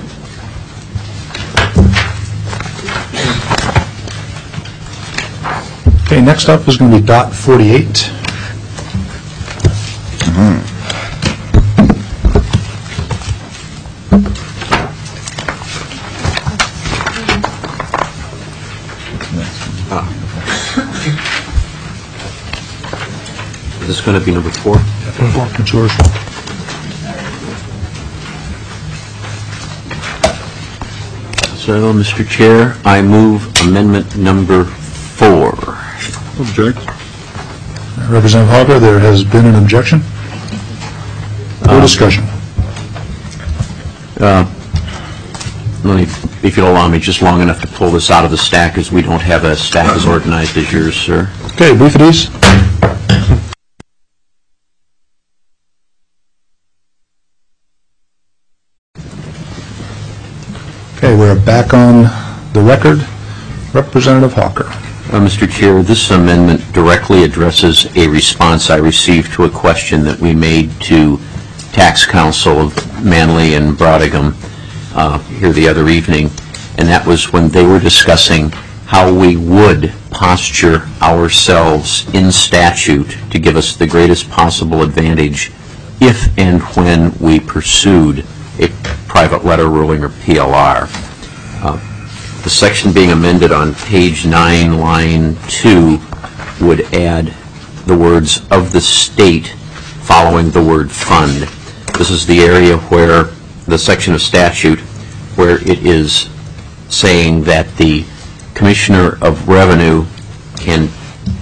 Okay, next up is going to be dot 48. Is this going to be number 4? It's yours. So, Mr. Chair, I move amendment number 4. Object. Representative Hogger, there has been an objection. No discussion. Let me, if you'll allow me, just long enough to pull this out of the stack, as we don't have a stack as organized as yours, sir. Okay, brief it is. Okay, we're back on the record. Representative Hawker. Mr. Chair, this amendment directly addresses a response I received to a question that we made to Tax Council of Manly and Brodingham here the other evening, and that was when they were discussing how we would posture ourselves in statute to give us the greatest possible advantage if and when we pursued a private letter ruling or PLR. The section being amended on page 9, line 2, would add the words "of the state" following the word "fund." This is the area where the section of statute where it is saying that the Commissioner of Revenue can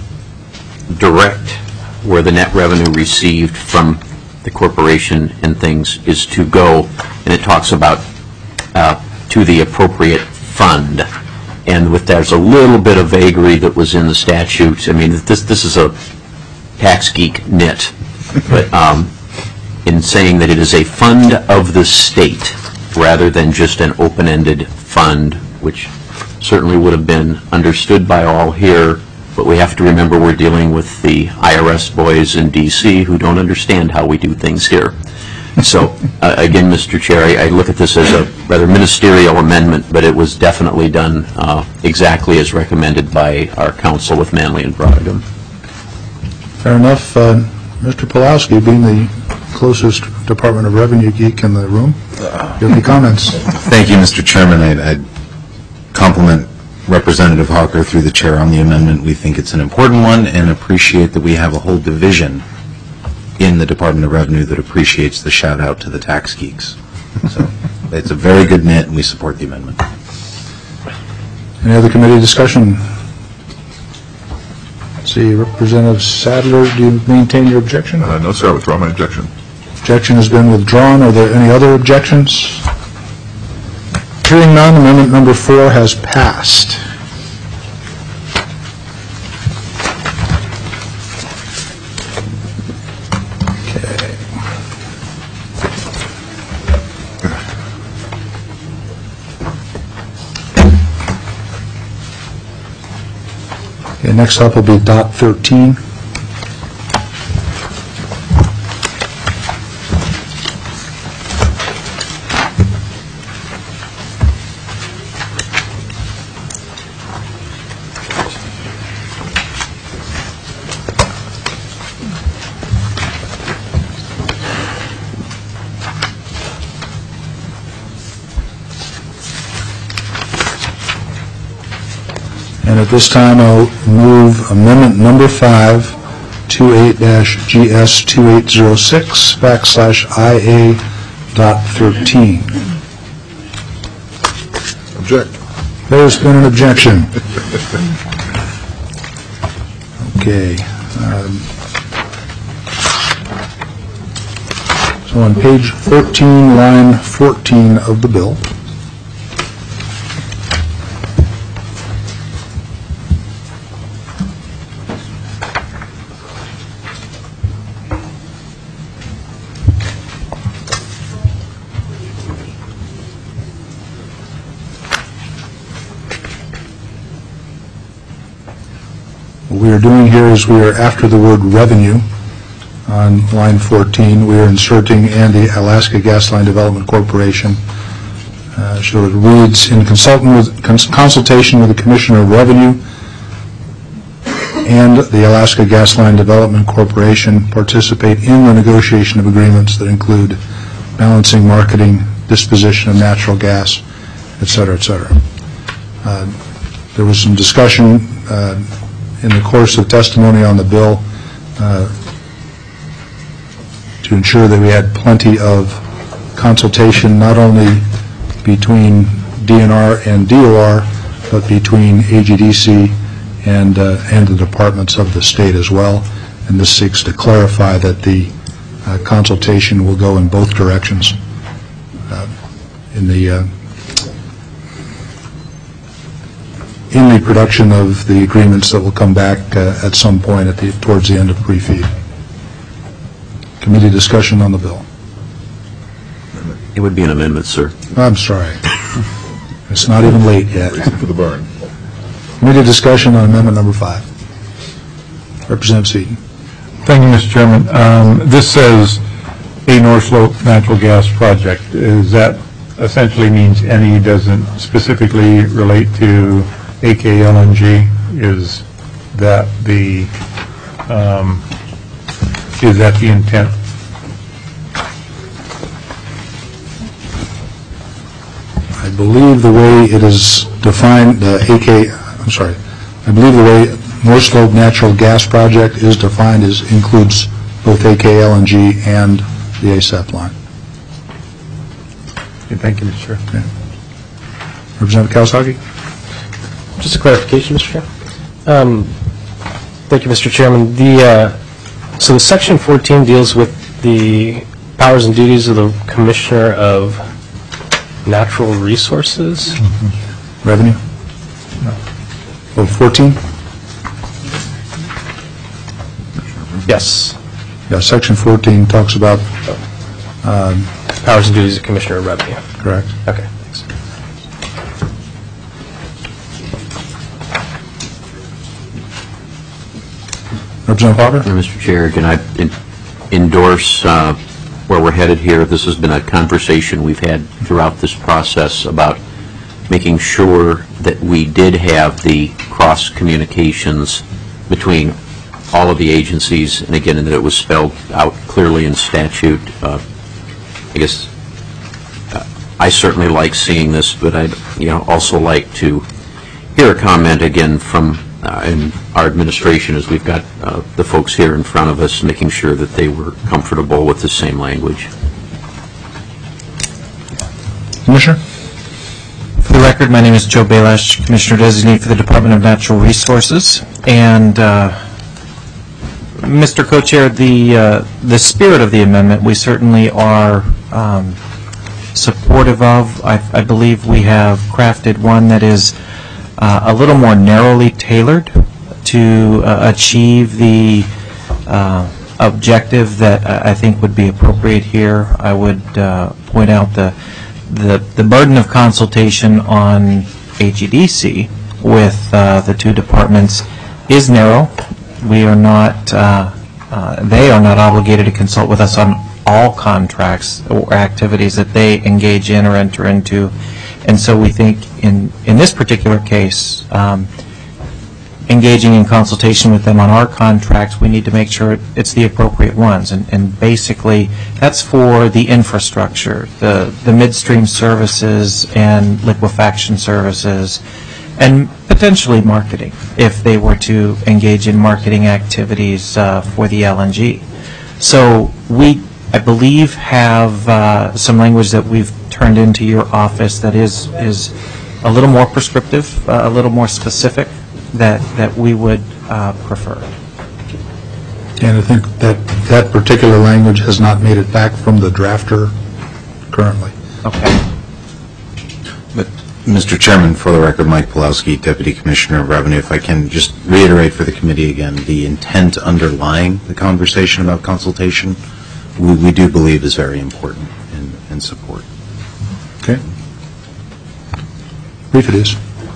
direct where the net revenue received from the corporation and things is to go, and it talks about to the appropriate fund. And with there's a little bit of vagary that was in the statute. I mean, this is a tax geek nit, but in saying that it is a fund of the state rather than just an open-ended fund, which certainly would have been understood by all here, but we have to remember we're dealing with the IRS boys in D.C. who don't understand how we do things here. So, again, Mr. Chair, I look at this as a rather ministerial amendment, but it was definitely done exactly as recommended by our counsel with Manly and Brodingham. Fair enough. Mr. Pulowski, being the closest Department of Revenue geek in the room, do you have any comments? Thank you, Mr. Chairman. I'd compliment Representative Hawker through the chair on the amendment. We think it's an important one and appreciate that we have a whole division in the Department of Revenue that appreciates the shout out to the tax geeks. So it's a very good knit and we support the amendment. Any other committee discussion? Let's see, Representative Sadler, do you maintain your objection? No, sir, I withdraw my objection. Objection has been withdrawn. Are there any other objections? Hearing none, amendment number 4 has passed. Okay, next up will be dot 13. And at this time, I'll move amendment number 5, 28-GS2806/IA.13. Object. There's been an objection. Okay. So on page 14, line 14 of the bill. What we are doing here is we are after the word revenue on line 14. We are inserting and the Alaska Gas Line Development Corporation. So it reads, in consultation with the Commissioner of Revenue and the Alaska Gas Line Development Corporation, participate in the negotiation of agreements that include balancing, marketing, disposition of natural gas, et cetera, et cetera. There was some discussion in the course of testimony on the bill to ensure that we had plenty of consultation not only between DNR and DOR, but between AGDC and the departments of the state as well. And this seeks to clarify that the consultation will go in both directions in the production of the agreements that will come back at some point towards the end of pre-feed. Committee discussion on the bill. It would be an amendment, sir. I'm sorry. It's not even late yet. For the barn. Committee discussion on amendment number 5. Representative Seaton. Thank you, Mr. Chairman. This says a North Slope natural gas project. Is that essentially means any doesn't specifically relate to AKLNG? Is that the intent? I believe the way it is defined, I believe the way North Slope Natural Gas Project is defined includes both AKLNG and the ASAP line. Okay, thank you, Mr. Chair. Okay. Representative Kawasaki? Just a clarification, Mr. Chair. Thank you, Mr. Chairman. So the Section 14 deals with the powers and duties of the Commissioner of Natural Resources. Mm-hmm. Revenue? No. Oh, 14? Yes. Yeah, Section 14 talks about... powers and duties of Commissioner of Revenue. Correct. Okay, thanks. Representative Hawker? Mr. Chair, can I endorse where we're headed here? This has been a conversation we've had throughout this process about making sure that we did have the cross communications between all of the agencies, and again, that it was spelled out clearly in statute. I guess I certainly like seeing this, but I'd also like to hear a comment again from in our administration, as we've got the folks here in front of us, making sure that they were comfortable with the same language. Commissioner? For the record, my name is Joe Belash, Commissioner Designate for the Department of Natural Resources. And Mr. Co-Chair, the spirit of the amendment we certainly are supportive of. I believe we have crafted one that is a little more narrowly tailored to achieve the objective that I think would be appropriate here. I would point out the burden of consultation on AGDC with the two departments is narrow. We are not, they are not obligated to consult with us on all contracts or activities that they engage in or enter into. And so we think in this particular case, engaging in consultation with them on our contracts, we need to make sure it's the appropriate ones. And basically, that's for the infrastructure, the midstream services and liquefaction services, and potentially marketing, if they were to engage in marketing activities for the LNG. So we, I believe, have some language that we've turned into your office that is a little more prescriptive, a little more specific, that we would prefer. And I think that particular language has not made it back from the drafter currently. Okay. But, Mr. Chairman, for the record, Mike Pulowski, Deputy Commissioner of Revenue, if I can just reiterate for the committee again, the intent underlying the conversation about consultation, we do believe is very important and support. Okay. Brief it is.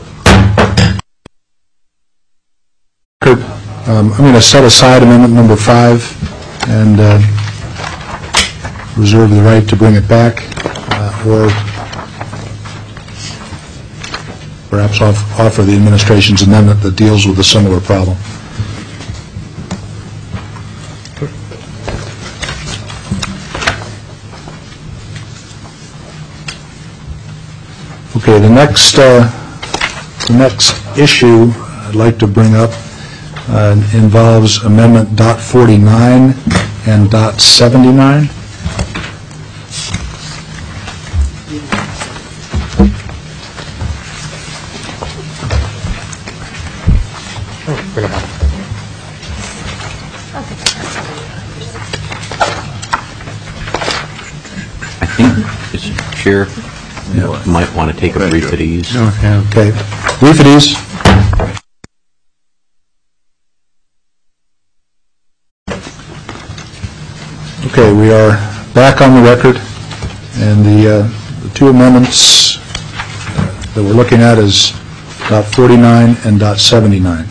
I'm going to set aside amendment number 5 and reserve the right to bring it back, or perhaps offer the administration's amendment that deals with a similar problem. Okay, the next issue I'd like to bring up involves amendment .49 and .79. I think, Mr. Chair, you might want to take a brief at ease. Okay, brief at ease. Okay, we are back on the record, and the two amendments that we're looking at is .49 and .79.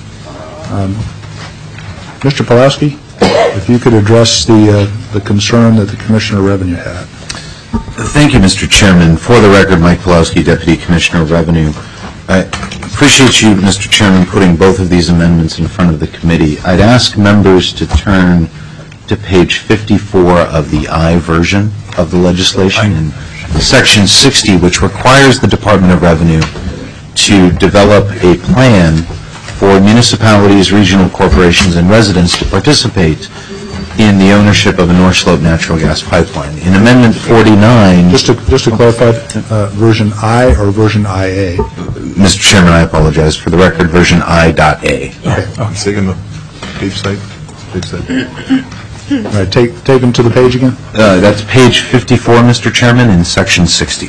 Mr. Pulowski, if you could address the concern that the Commissioner of Revenue had. Thank you, Mr. Chairman. For the record, Mike Pulowski, Deputy Commissioner of Revenue. I appreciate you, Mr. Chairman, putting both of these amendments in front of the committee. I'd ask members to turn to page 54 of the I version of the legislation, in Section 60, which requires the Department of Revenue to develop a plan for municipalities, regional corporations, and residents to participate in the ownership of a North Slope natural gas pipeline. In Amendment 49... Just to clarify, version I or version IA? Mr. Chairman, I apologize. For the record, version I.A. Okay. Second the page site. All right, take them to the page again. That's page 54, Mr. Chairman, in Section 60.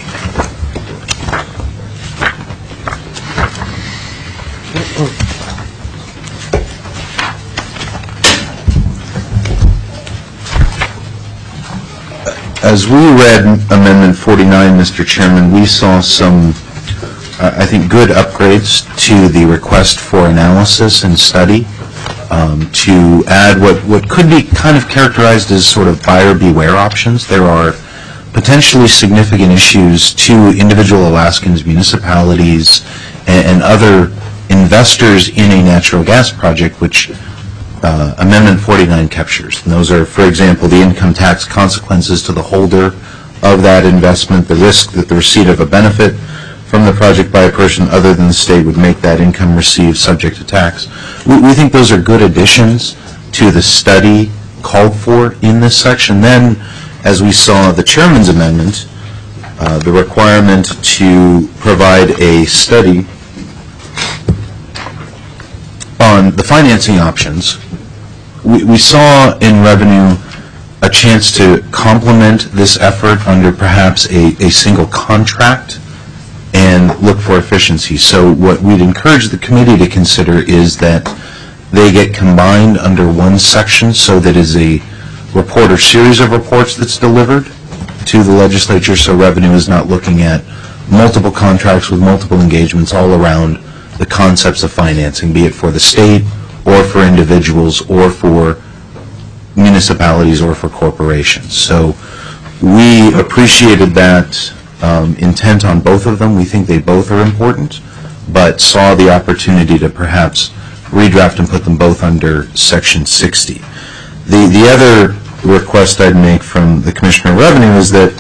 As we read Amendment 49, Mr. Chairman, we saw some, I think, good upgrades to the request for analysis and study to add what could be kind of characterized as sort of buyer beware options. There are potentially significant issues to individual Alaskans, municipalities, and other investors in a natural gas project, which Amendment 49 captures. And those are, for example, the income tax consequences to the holder of that investment, the risk that the receipt of a benefit from the project by a person other than the state would make that income received subject to tax. We think those are good additions to the study called for in this section. Then, as we saw the Chairman's amendment, the requirement to provide a study on the financing options, we saw in Revenue a chance to complement this effort under perhaps a single contract and look for efficiency. So what we'd encourage the committee to consider is that they get combined under one section so that is a report or series of reports that's delivered to the legislature, so Revenue is not looking at multiple contracts with multiple engagements all around the concepts of financing, be it for the state or for individuals or for municipalities or for corporations. So we appreciated that intent on both of them. We think they both are important, but saw the opportunity to perhaps redraft and put them both under Section 60. The other request I'd make from the Commissioner of Revenue is that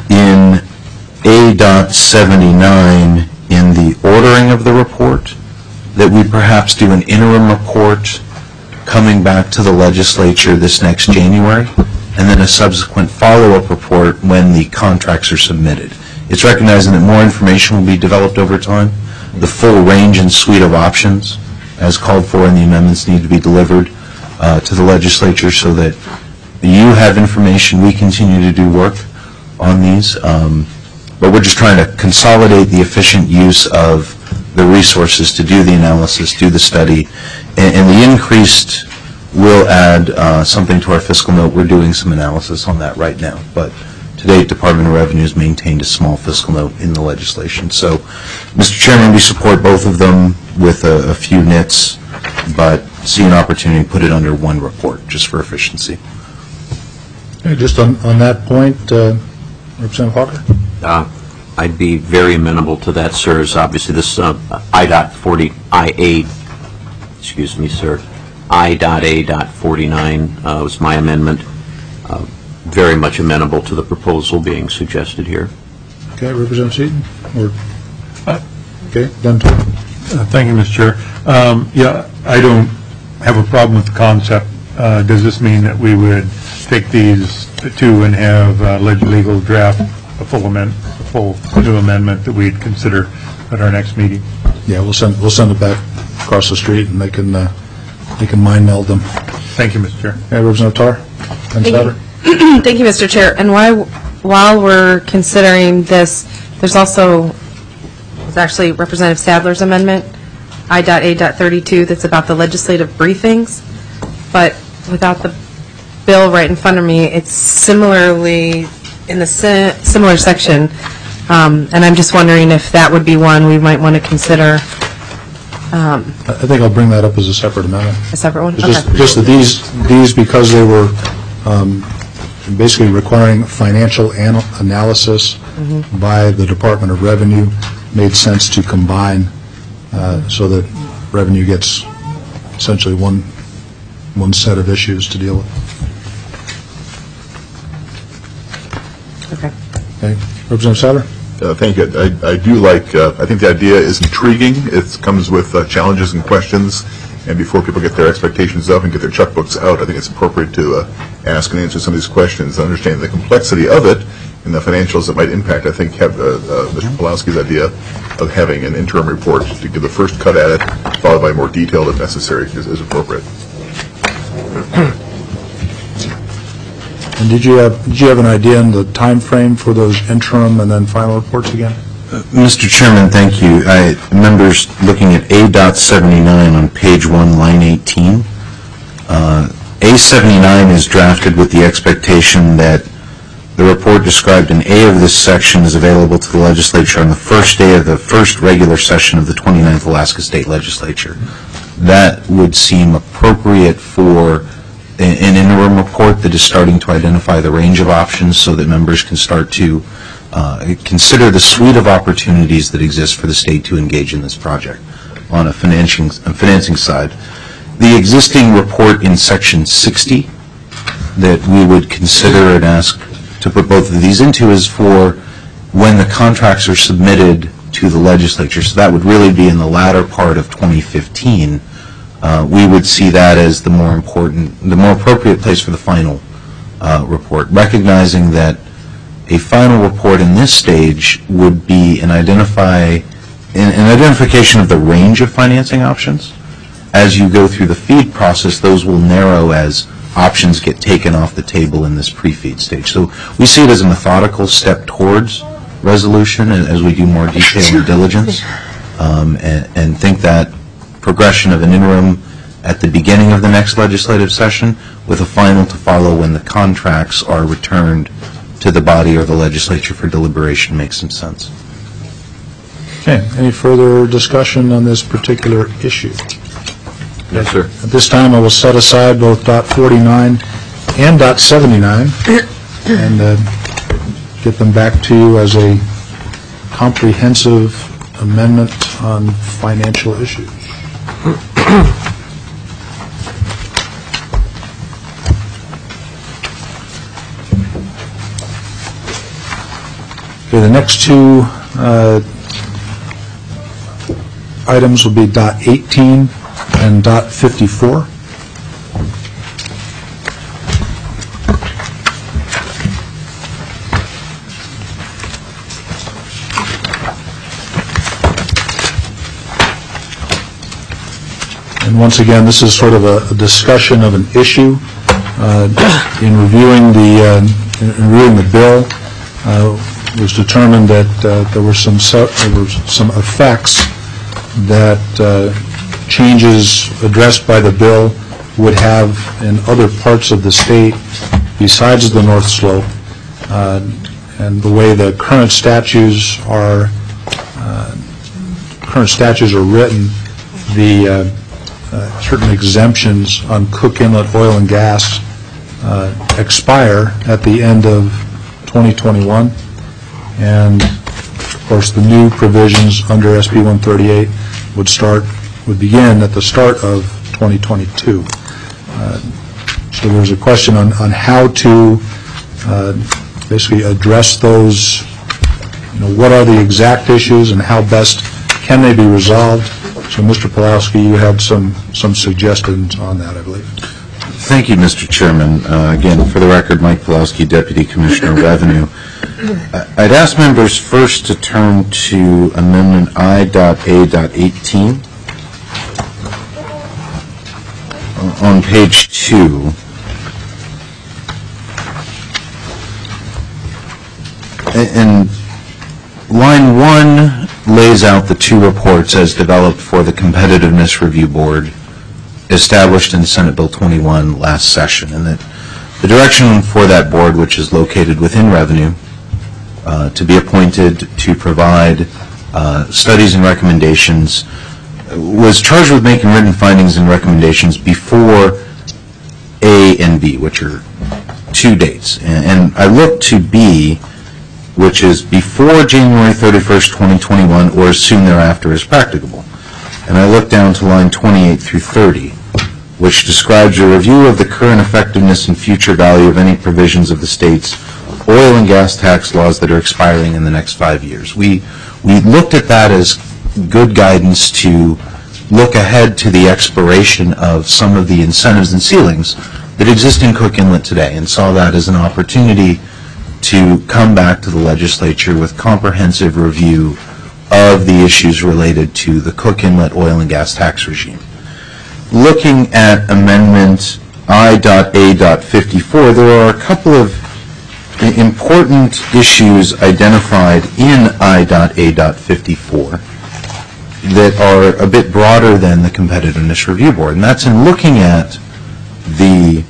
in A.79, in the ordering of the report, that we perhaps do an interim report coming back to the legislature this next January, and then a subsequent follow-up report when the contracts are submitted. It's recognizing that more information will be developed over time. The full range and suite of options, as called for in the amendments, need to be delivered to the legislature so that you have information. We continue to do work on these, but we're just trying to consolidate the efficient use of the resources to do the analysis, do the study, and the increased will add something to our fiscal note. We're doing some analysis on that right now, but to date, Department of Revenue has maintained a small fiscal note in the legislation. So, Mr. Chairman, we support both of them with a few nits, but see an opportunity to put it under one report, just for efficiency. Okay, just on that point, Representative Hawker? I'd be very amenable to that, sir. As obviously, this I.A.49 was my amendment. Very much amenable to the proposal being suggested here. Okay, Representative Seaton? Okay, then Tom. Thank you, Mr. Chair. Yeah, I don't have a problem with the concept. Does this mean that we would take these two and have legal draft a full new amendment that we'd consider at our next meeting? Yeah, we'll send it back across the street, and they can mind meld them. Thank you, Mr. Chair. Okay, Representative Tar? Thank you, Mr. Chair. And while we're considering this, there's also, it's actually Representative Sadler's amendment, I.A.32, that's about the legislative briefings, but without the bill right in front of me, it's similarly in the similar section, and I'm just wondering if that would be one we might want to consider. I think I'll bring that up as a separate amendment. A separate one? Just that these, because they were basically requiring financial analysis by the Department of Revenue, made sense to combine so that revenue gets essentially one set of issues to deal with. Okay. Okay. Representative Sadler? Thank you. I do like, I think the idea is intriguing. It comes with challenges and questions, and before people get their expectations up and get their checkbooks out, I think it's appropriate to ask and answer some of these questions, understand the complexity of it and the financials that might impact. I think Mr. Pawlowski's idea of having an interim report to give the first cut at it, followed by more detailed if necessary, is appropriate. And did you have an idea on the time frame for those interim and then final reports again? Mr. Chairman, thank you. Members looking at A.79 on page 1, line 18. A79 is drafted with the expectation that the report described in A of this section is available to the legislature on the first day of the first regular session of the 29th Alaska State Legislature. That would seem appropriate for an interim report that is starting to identify the range of options so that members can start to consider the suite of opportunities that exist for the state to engage in this project on a financing side. The existing report in section 60 that we would consider and ask to put both of these into is for when the contracts are submitted to the legislature. So that would really be in the latter part of 2015. We would see that as the more appropriate place for the final report, recognizing that a final report in this stage would be an identification of the range of financing options. As you go through the feed process, those will narrow as options get taken off the table in this pre-feed stage. So we see it as a methodical step towards resolution as we do more detail and diligence, and think that progression of an interim at the beginning of the next legislative session with a final to follow when the contracts are returned to the body or the legislature for deliberation makes some sense. Okay. Any further discussion on this particular issue? Yes, sir. At this time, I will set aside both .49 and .79 and get them back to you as a comprehensive amendment on financial issues. Okay, the next two items will be dot 18 and dot 54. And once again, this is sort of a discussion of an issue. In reviewing the bill, it was determined that there were some effects that changes addressed by the bill would have in other parts of the state besides the North Slope, and the way the current statutes are written, the certain exemptions on Cook Inlet oil and gas expire at the end of 2021, and of course the new provisions under SB 138 would begin at the start of 2022. So there's a question on how to basically address those. What are the exact issues and how best can they be resolved? So, Mr. Pawlowski, you had some suggestions on that, I believe. Thank you, Mr. Chairman. Again, for the record, Mike Pawlowski, Deputy Commissioner of Revenue. I'd ask members first to turn to Amendment I.A.18 on page 2. And line 1 lays out the two reports as developed for the Competitiveness Review Board established in Senate Bill 21 last session, and that the direction for that board, which is located within Revenue, to be appointed to provide studies and recommendations, was charged with making written findings and recommendations before A and B, which are two dates. And I look to B, which is before January 31st, 2021, or as soon thereafter as practicable. And I look down to line 28 through 30, which describes a review of the current effectiveness and future value of any provisions of the state's oil and gas tax laws that are expiring in the next 5 years. We looked at that as good guidance to look ahead to the expiration of some of the incentives and ceilings that exist in Cook Inlet today, and saw that as an opportunity to come back to the legislature with comprehensive review of the issues related to the Cook Inlet oil and gas tax regime. Looking at Amendment I.A.54, there are a couple of important issues identified in I.A.54 that are a bit broader than the Competitiveness Review Board, and that's in looking at the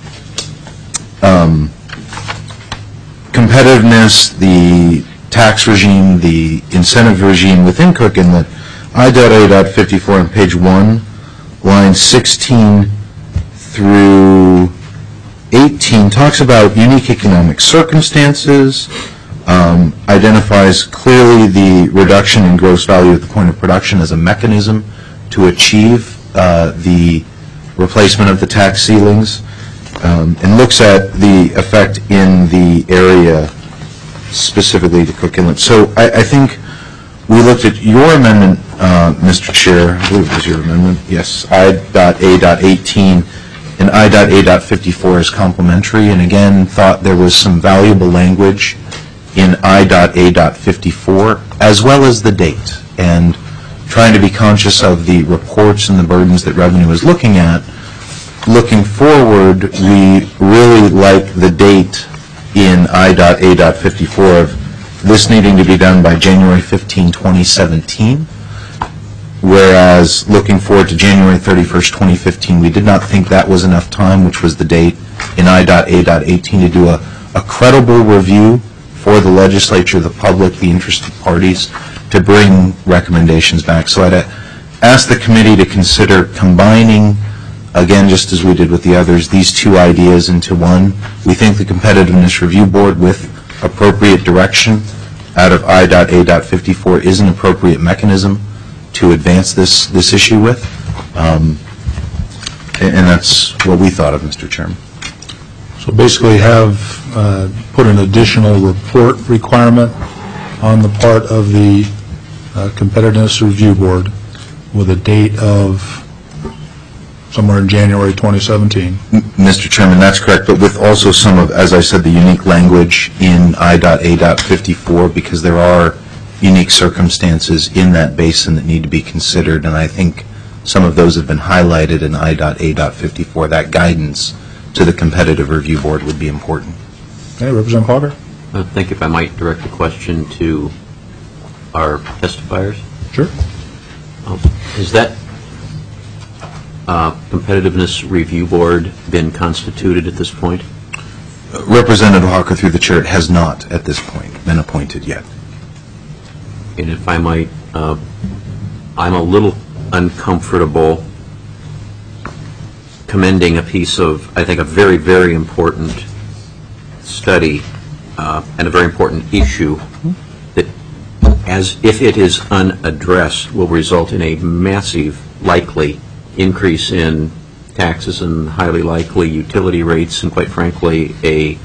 competitiveness, the tax regime, the incentive regime within Cook Inlet. I.A.54 on page 1, lines 16 through 18 talks about unique economic circumstances, identifies clearly the reduction in gross value at the point of production as a mechanism to achieve the replacement of the tax ceilings, and looks at the effect in the area specifically to Cook Inlet. So I think we looked at your amendment, Mr. Chair, I believe it was your amendment, yes, I.A.18 and I.A.54 as complementary, and again thought there was some valuable language in I.A.54 as well as the date, and trying to be conscious of the reports and the burdens that Revenue is looking at. Looking forward, we really like the date in I.A.54 of this needing to be done by January 15, 2017, whereas looking forward to January 31st, 2015, we did not think that was enough time, which was the date in I.A.18, to do a credible review for the legislature, the public, the interested parties, to bring recommendations back. So I'd ask the committee to consider combining, again, just as we did with the others, these two ideas into one. We think the Competitiveness Review Board, with appropriate direction out of I.A.54, is an appropriate mechanism to advance this issue with. And that's what we thought of, Mr. Chairman. So basically have put an additional report requirement on the part of the Competitiveness Review Board with a date of somewhere in January 2017. Mr. Chairman, that's correct, but with also some of, as I said, the unique language in I.A.54, because there are unique circumstances in that basin that need to be considered, and I think some of those have been highlighted in I.A.54. That guidance to the Competitive Review Board would be important. Okay, Representative Hogger? I think if I might direct a question to our testifiers. Sure. Has that Competitiveness Review Board been constituted at this point? Representative Hawker, through the chair, it has not at this point been appointed yet. And if I might, I'm a little uncomfortable commending a piece of, I think, a very, very important study and a very important issue that, as if it is unaddressed, will result in a massive, likely increase in taxes and highly likely utility rates, and quite frankly, a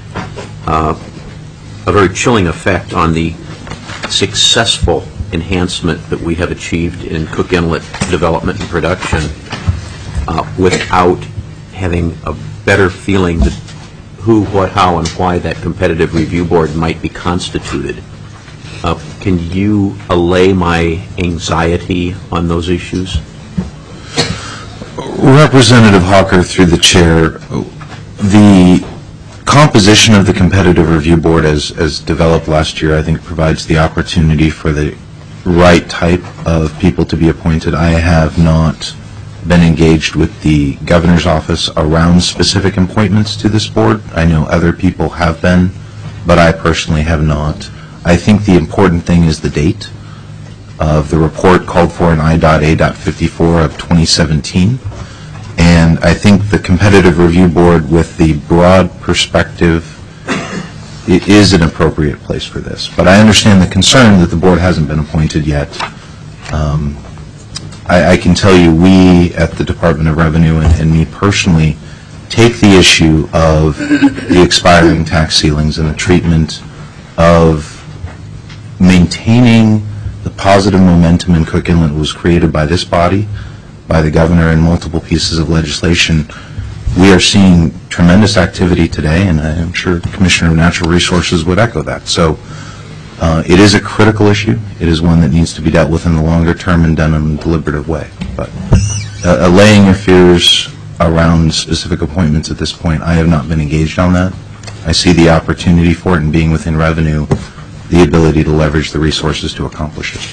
very chilling effect on the successful enhancement that we have achieved in Cook Inlet development and production without having a better feeling that who, what, how, and why that Competitive Review Board might be constituted. Can you allay my anxiety on those issues? Representative Hawker, through the chair, the composition of the Competitive Review Board as developed last year, I think, provides the opportunity for the right type of people to be appointed. I have not been engaged with the governor's office around specific appointments to this board. I know other people have been, but I personally have not. I think the important thing is the date of the report called for in I.A.54 of 2017. And I think the Competitive Review Board, with the broad perspective, it is an appropriate place for this. But I understand the concern that the board hasn't been appointed yet. I can tell you we at the Department of Revenue and me personally take the issue of the expiring tax ceilings and the treatment of maintaining the positive momentum in Cook Inlet was created by this body, by the governor, and multiple pieces of legislation. We are seeing tremendous activity today, and I'm sure the Commissioner of Natural Resources would echo that. So it is a critical issue. It is one that needs to be dealt with in the longer term and done in a deliberative way. But allaying your fears around specific appointments at this point, I have not been engaged on that. I see the opportunity for it, and being within revenue, the ability to leverage the resources to accomplish it.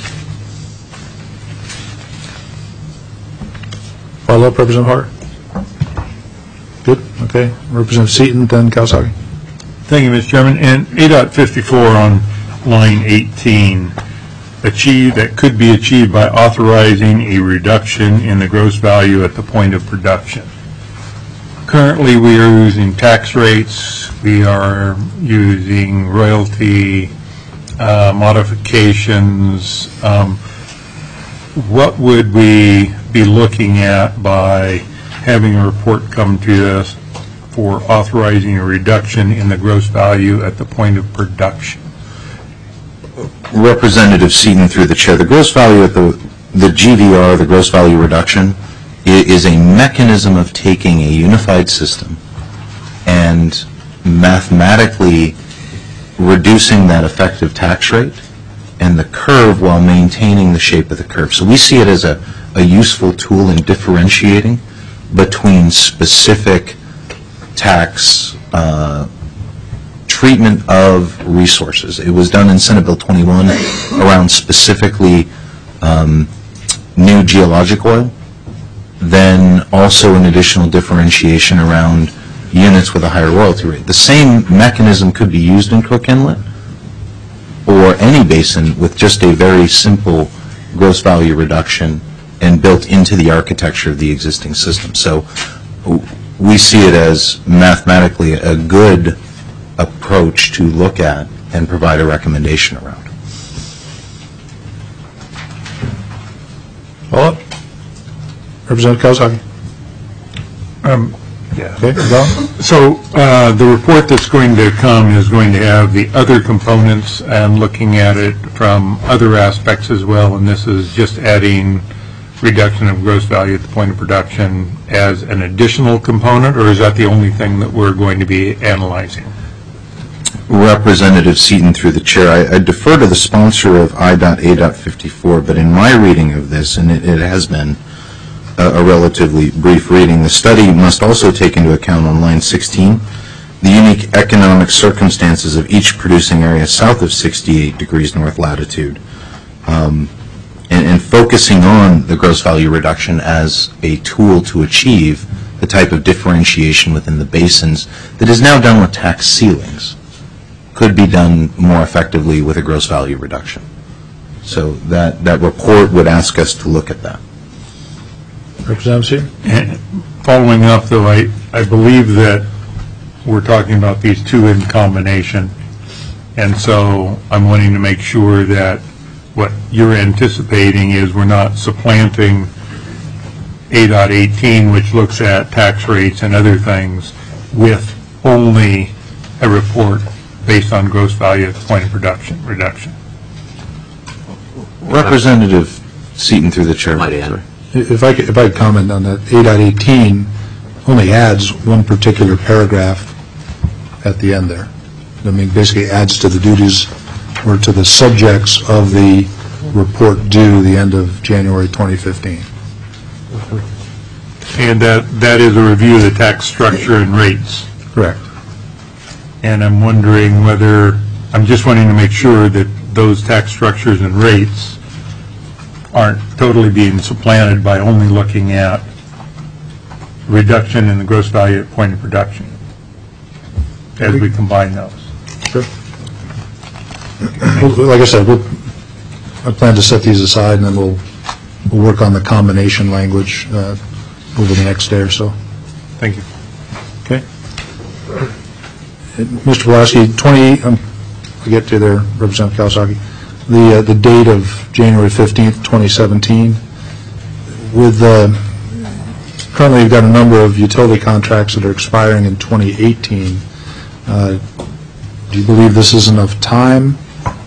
Follow-up, Representative Hart? Good, okay. Representative Seaton, then Kawasaki. Thank you, Mr. Chairman. And A.54 on line 18, that could be achieved by authorizing a reduction in the gross value at the point of production. Currently, we are using tax rates. We are using royalty modifications. What would we be looking at by having a report come to us for authorizing a reduction in the gross value at the point of production? Representative Seaton, through the chair, the gross value at the GVR, the gross value reduction, is a mechanism of taking a unified system and mathematically reducing that effective tax rate and the curve while maintaining the shape of the curve. So we see it as a useful tool in differentiating between specific tax treatment of resources. It was done in Senate Bill 21 around specifically new geologic oil, then also an additional differentiation around units with a higher royalty rate. The same mechanism could be used in Cook Inlet or any basin with just a very simple gross value reduction and built into the architecture of the existing system. So we see it as mathematically a good approach to look at and provide a recommendation around. Follow-up? Representative Kawasaki. Okay, go. So the report that's going to come is going to have the other components and looking at it from other aspects as well, and this is just adding reduction of gross value at the point of production as an additional component, or is that the only thing that we're going to be analyzing? Representative Seaton, through the chair, I defer to the sponsor of I.A.54, but in my reading of this, and it has been a relatively brief reading, the study must also take into account on line 16 the unique economic circumstances of each producing area south of 68 degrees north latitude, and focusing on the gross value reduction as a tool to achieve the type of differentiation within the basins that is now done with tax ceilings could be done more effectively with a gross value reduction. So that report would ask us to look at that. Representative Seaton? Following up, though, I believe that we're talking about these two in combination, and so I'm wanting to make sure that what you're anticipating is we're not supplanting A.18, which looks at tax rates and other things, with only a report based on gross value at the point of production reduction. Representative Seaton, through the chair. If I could comment on that, A.18 only adds one particular paragraph at the end there. I mean, basically adds to the duties or to the subjects of the report due the end of January 2015. And that is a review of the tax structure and rates. Correct. And I'm wondering whether, I'm just wanting to make sure that those tax structures and rates aren't totally being supplanted by only looking at reduction in the gross value at point of production as we combine those. Sure. Like I said, I plan to set these aside, and then we'll work on the combination language over the next day or so. Thank you. Okay. Mr. Pulaski, I'll get to there, Representative Kawasaki. The date of January 15th, 2017. Currently, we've got a number of utility contracts that are expiring in 2018. Do you believe this is enough time?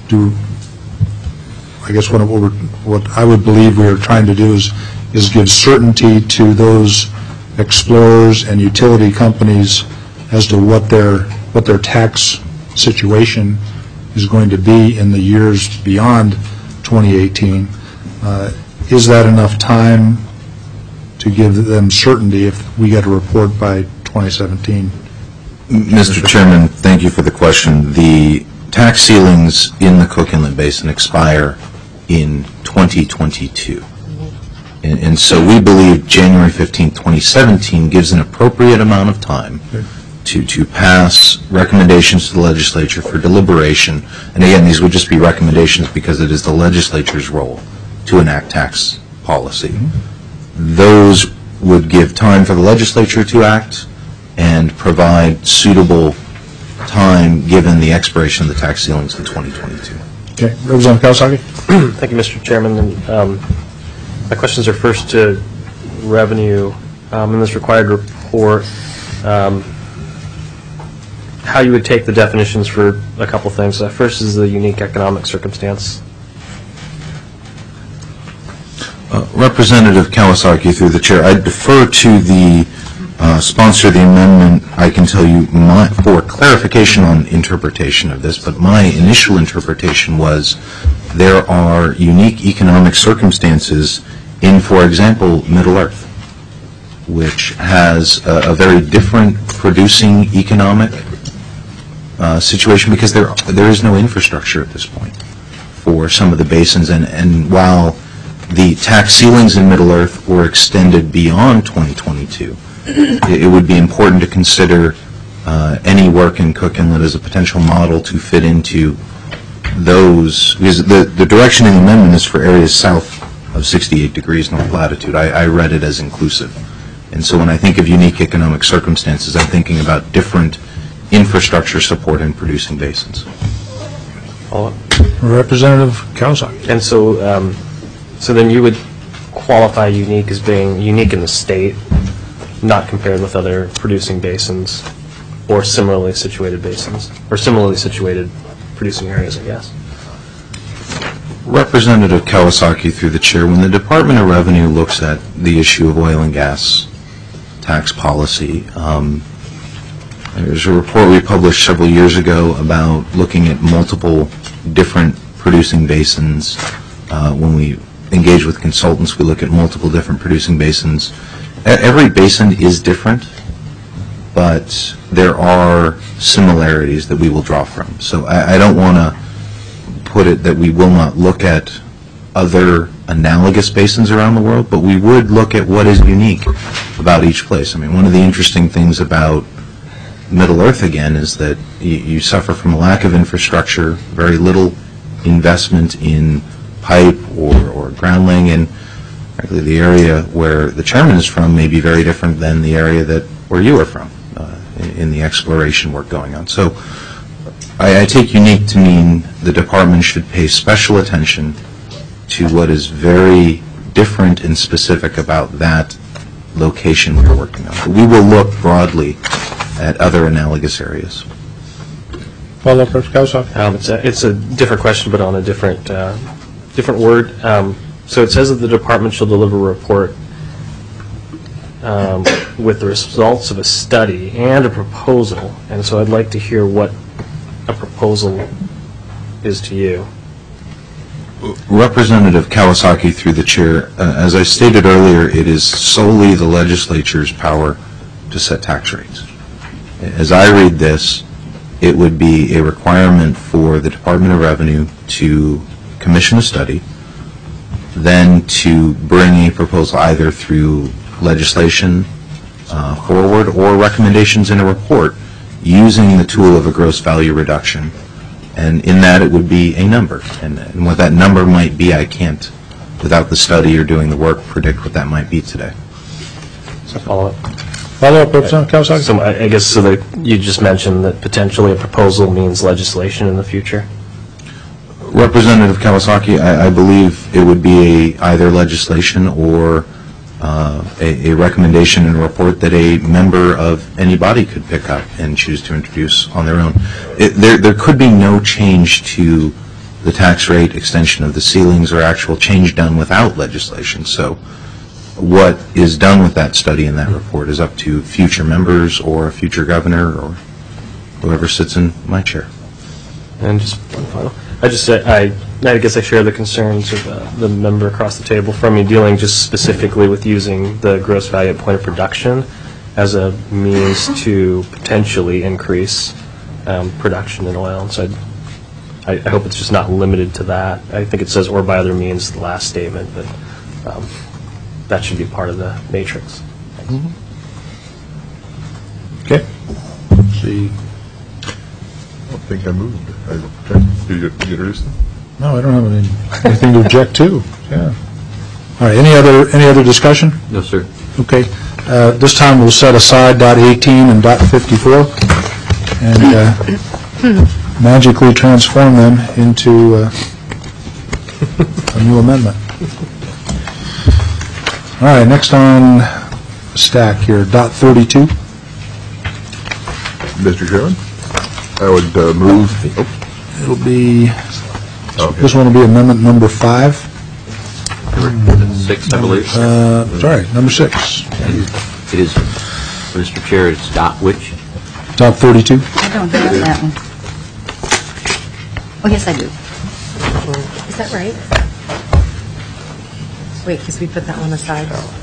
I guess what I would believe we are trying to do is give certainty to those explorers and utility companies as to what their tax situation is going to be in the years beyond 2018. Is that enough time to give them certainty if we get a report by 2017? Mr. Chairman, thank you for the question. The tax ceilings in the Cook Inlet Basin expire in 2022. And so we believe January 15, 2017 gives an appropriate amount of time to pass recommendations to the legislature for deliberation. And again, these would just be recommendations because it is the legislature's role to enact tax policy. Those would give time for the legislature to act and provide suitable time given the expiration of the tax ceilings in 2022. Okay. Representative Kawasaki? Thank you, Mr. Chairman. And, my questions are first to revenue in this required report. How you would take the definitions for a couple things. First is the unique economic circumstance. Representative Kawasaki, through the chair, I defer to the sponsor of the amendment. I can tell you for clarification on interpretation of this, but my initial interpretation was there are unique economic circumstances in, for example, Middle Earth, which has a very different producing economic situation because there is no infrastructure at this point for some of the basins. And while the tax ceilings in Middle Earth were extended beyond 2022, it would be important to consider any work in Cook Inlet as a potential model to fit into those, because the direction in the amendment is for areas south of 68 degrees north latitude. I read it as inclusive. And so when I think of unique economic circumstances, I'm thinking about different infrastructure support in producing basins. Representative Kawasaki. And so then you would qualify unique as being unique in the state, not compared with other producing basins or similarly situated basins, or similarly situated producing areas, I guess. Representative Kawasaki, through the chair, when the Department of Revenue looks at the issue of oil and gas tax policy, there's a report we published several years ago about looking at multiple different producing basins. When we engage with consultants, we look at multiple different producing basins. Every basin is different, but there are similarities that we will draw from. So I don't want to put it that we will not look at other analogous basins around the world, but we would look at what is unique about each place. I mean, one of the interesting things about Middle Earth, again, is that you suffer from a lack of infrastructure, very little investment in pipe or ground laying, and frankly, the area where the chairman is from may be very different than the area where you are from in the exploration work going on. So I take unique to mean the department should pay special attention to what is very different and specific about that location we're working on. But we will look broadly at other analogous areas. Follow-up, Mr. Kawasaki? It's a different question, but on a different word. So it says that the department shall deliver a report with the results of a study and a proposal. And so I'd like to hear what a proposal is to you. Representative Kawasaki, through the chair, as I stated earlier, it is solely the legislature's power to set tax rates. As I read this, it would be a requirement for the Department of Revenue to commission a study, then to bring a proposal either through legislation forward or recommendations in a report using the tool of a gross value reduction. And in that, it would be a number. And what that number might be, I can't, without the study or doing the work, predict what that might be today. So follow-up. Follow-up, Representative Kawasaki? So I guess so that you just mentioned that potentially a proposal means legislation in the future. Representative Kawasaki, I believe it would be either legislation or a recommendation in a report that a member of any body could pick up and choose to introduce on their own. There could be no change to the tax rate, extension of the ceilings, or actual change done without legislation. So what is done with that study and that report is up to future members or a future governor or whoever sits in my chair. And just one final. I guess I share the concerns of the member across the table from me, dealing just specifically with using the gross value at point of production as a means to potentially increase production in oil. And so I hope it's just not limited to that. I think it says or by other means, the last statement, but that should be part of the matrix. Mm-hmm. Okay. See. I don't think I moved. Did you introduce them? No, I don't have anything to object to. Yeah. All right. Any other discussion? No, sir. Okay. This time we'll set aside dot 18 and dot 54 and magically transform them into a new amendment. All right. Next on stack here, dot 32. Mr. Chairman, I would move. It'll be. Okay. This one will be amendment number 5. 6, I believe. Sorry, number 6. It is, Mr. Chair, it's dot which? Dot 32. I don't have that one. Oh, yes, I do. Is that right? Wait, because we put that one aside.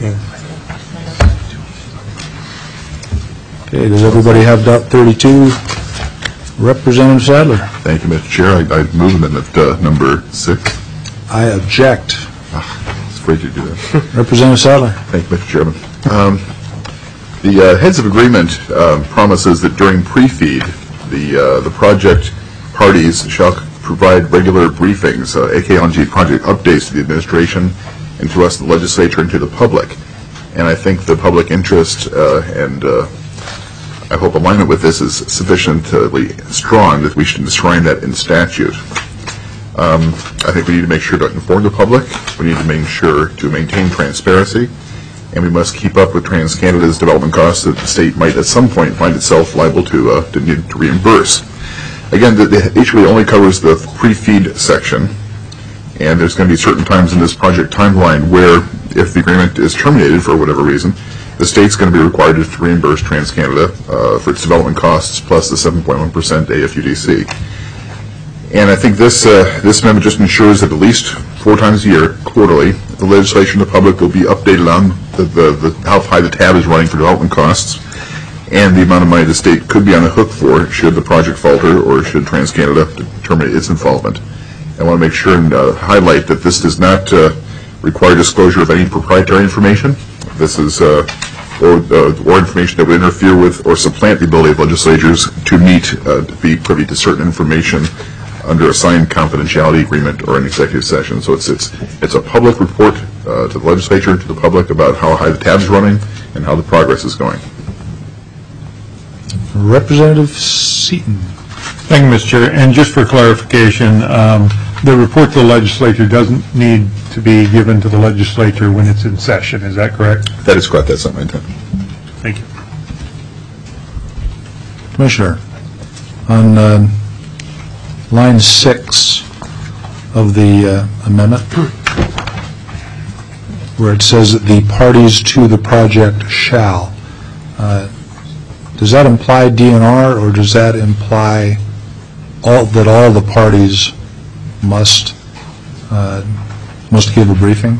Okay, does everybody have dot 32? Representative Sadler. Thank you, Mr. Chair. I move amendment number 6. I object. I was afraid you'd do that. Representative Sadler. Thank you, Mr. Chairman. The heads of agreement promises that during pre-feed, the project parties shall provide regular briefings, AKLNG project updates to the administration and to us, the legislature, and to the public. And I think the public interest and I hope alignment with this is sufficiently strong that we should enshrine that in statute. I think we need to make sure to inform the public. We need to make sure to maintain transparency, and we must keep up with TransCanada's development costs that the state might at some point find itself liable to need to reimburse. Again, the HOA only covers the pre-feed section, And there's going to be certain times in this project timeline where, if the agreement is terminated for whatever reason, the state's going to be required to reimburse TransCanada for its development costs plus the 7.1% AFUDC. And I think this amendment just ensures that at least 4 times a year, quarterly, the legislation to the public will be updated on how high the tab is running for development costs and the amount of money the state could be on the hook for should the project falter or should TransCanada terminate its involvement. I want to make sure and highlight that this does not require disclosure of any proprietary information. This is or information that would interfere with or supplant the ability of legislatures to be privy to certain information under a signed confidentiality agreement or an executive session. So it's a public report to the legislature, to the public, about how high the tab is running and how the progress is going. Representative Seaton. Thank you, Mr. Chair. And just for clarification, the report to the legislature doesn't need to be given to the legislature when it's in session. Is that correct? That is correct. That's not my intent. Thank you. Commissioner, on line 6 of the amendment, where it says that the parties to the project shall, does that imply DNR, or does that imply that all the parties must give a briefing?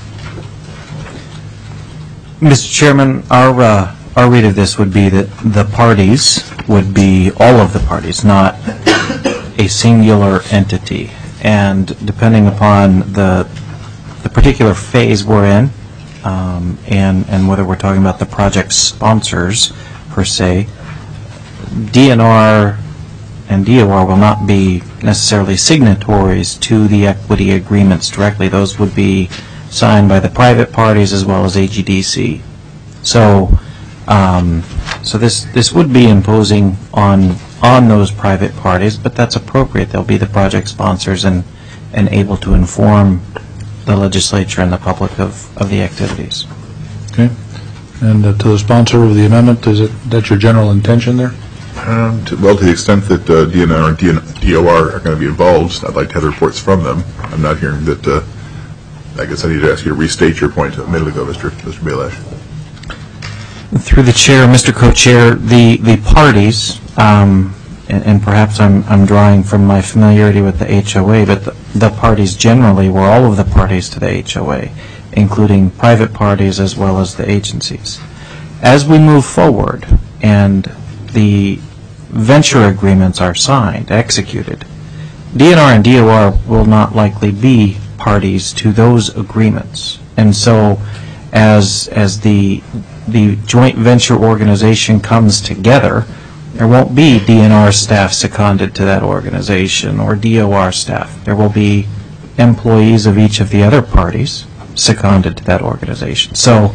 Mr. Chairman, our read of this would be that the parties would be all of the parties, not a singular entity. And depending upon the particular phase we're in, and whether we're talking about the project sponsors per se, DNR and DOR will not be necessarily signatories to the equity agreements directly. Those would be signed by the private parties as well as AGDC. So this would be imposing on those private parties, but that's appropriate. They'll be the project sponsors and able to inform the legislature and the public of the activities. Okay. And to the sponsor of the amendment, that's your general intention there? To the extent that DNR and DOR are going to be involved, I'd like to have the reports from them. I'm not hearing that. I guess I need to ask you to restate your point a minute ago, Mr. Belash. Through the chair, Mr. Co-Chair, the parties, and perhaps I'm drawing from my familiarity with the HOA, but the parties generally were all of the parties to the HOA, including private parties as well as the agencies. As we move forward and the venture agreements are signed, executed, DNR and DOR will not likely be parties to those agreements. And so as the joint venture organization comes together, there won't be DNR staff seconded to that organization or DOR staff. There will be employees of each of the other parties seconded to that organization. So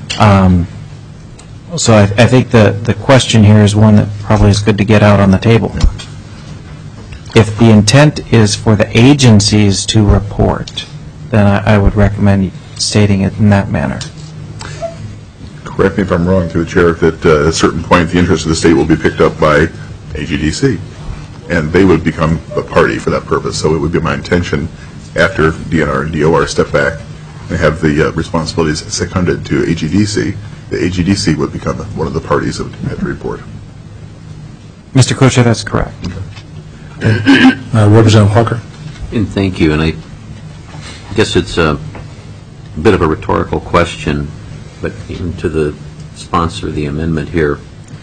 I think the question here is one that probably is good to get out on the table. If the intent is for the agencies to report, then I would recommend stating it in that manner. Correct me if I'm wrong, through the chair, that at a certain point the interest of the state will be picked up by AGDC, and they would become a party for that purpose. So it would be my intention, after DNR and DOR step back and have the responsibilities seconded to AGDC, the AGDC would become one of the parties that would have to report. Mr. Co-Chair, that's correct. Representative Hawker. And thank you. And I guess it's a bit of a rhetorical question, but even to the sponsor of the amendment here,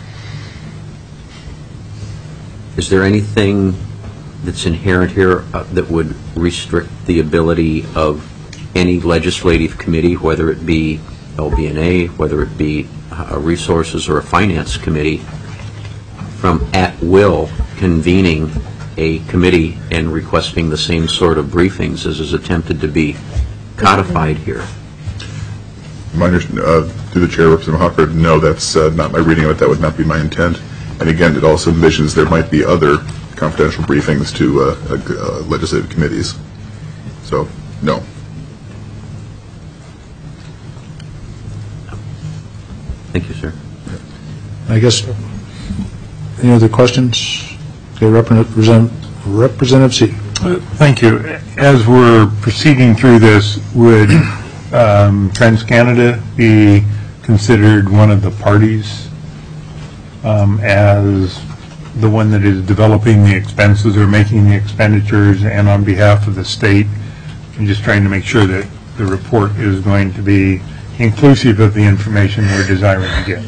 is there anything that's inherent here that would restrict the ability of any legislative committee, whether it be LBNA, whether it be a resources or a finance committee, from at will convening a committee and requesting the same sort of briefings as is attempted to be codified here? Through the chair, Representative Hawker, no, that's not my reading of it. That would not be my intent. And again, it also envisions there might be other confidential briefings to legislative committees. So, no. Thank you, sir. I guess, any other questions? Okay, Representative Seaton. Thank you. As we're proceeding through this, would TransCanada be considered one of the parties as the one that is developing the expenses or making the expenditures and on behalf of the state? I'm just trying to make sure that the report is going to be inclusive of the information we're desiring to get.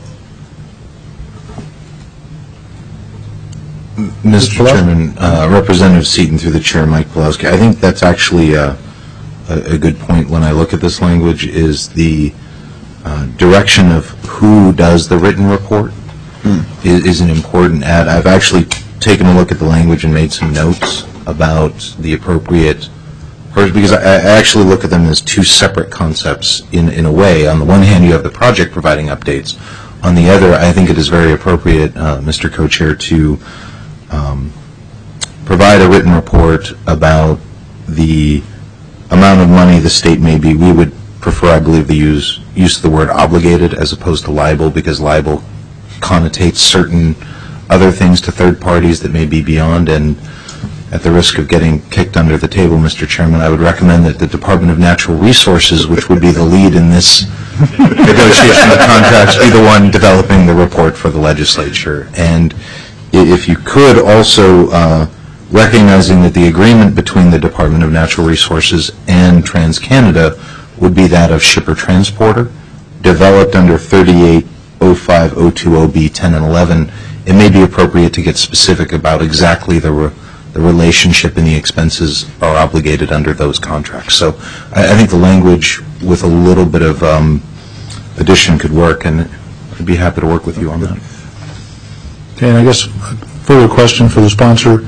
Mr. Chairman, Representative Seaton through the chair, Mike Pulowski, I think that's actually a good point when I look at this language is the direction of who does the written report is an important add. I've actually taken a look at the language and made some notes about the appropriate person, because I actually look at them as two separate concepts in a way. On the one hand, you have the project providing updates. On the other, I think it is very appropriate, Mr. Co-Chair, to provide a written report about the amount of money the state may be. We would prefer, I believe, the use of the word obligated as opposed to liable, because liable connotates certain other things to third parties that may be beyond. And at the risk of getting kicked under the table, Mr. Chairman, I would recommend that the Department of Natural Resources, which would be the lead in this negotiation of contracts, be the one developing the report for the legislature. And if you could also, recognizing that the agreement between the Department of Natural Resources and TransCanada would be that of shipper transporter, developed under 3805-020B 10 and 11, it may be appropriate to get specific about exactly the relationship and the expenses are obligated under those contracts. So I think the language with a little bit of addition could work, and I'd be happy to work with you on that. Okay, and I guess a further question for the sponsor.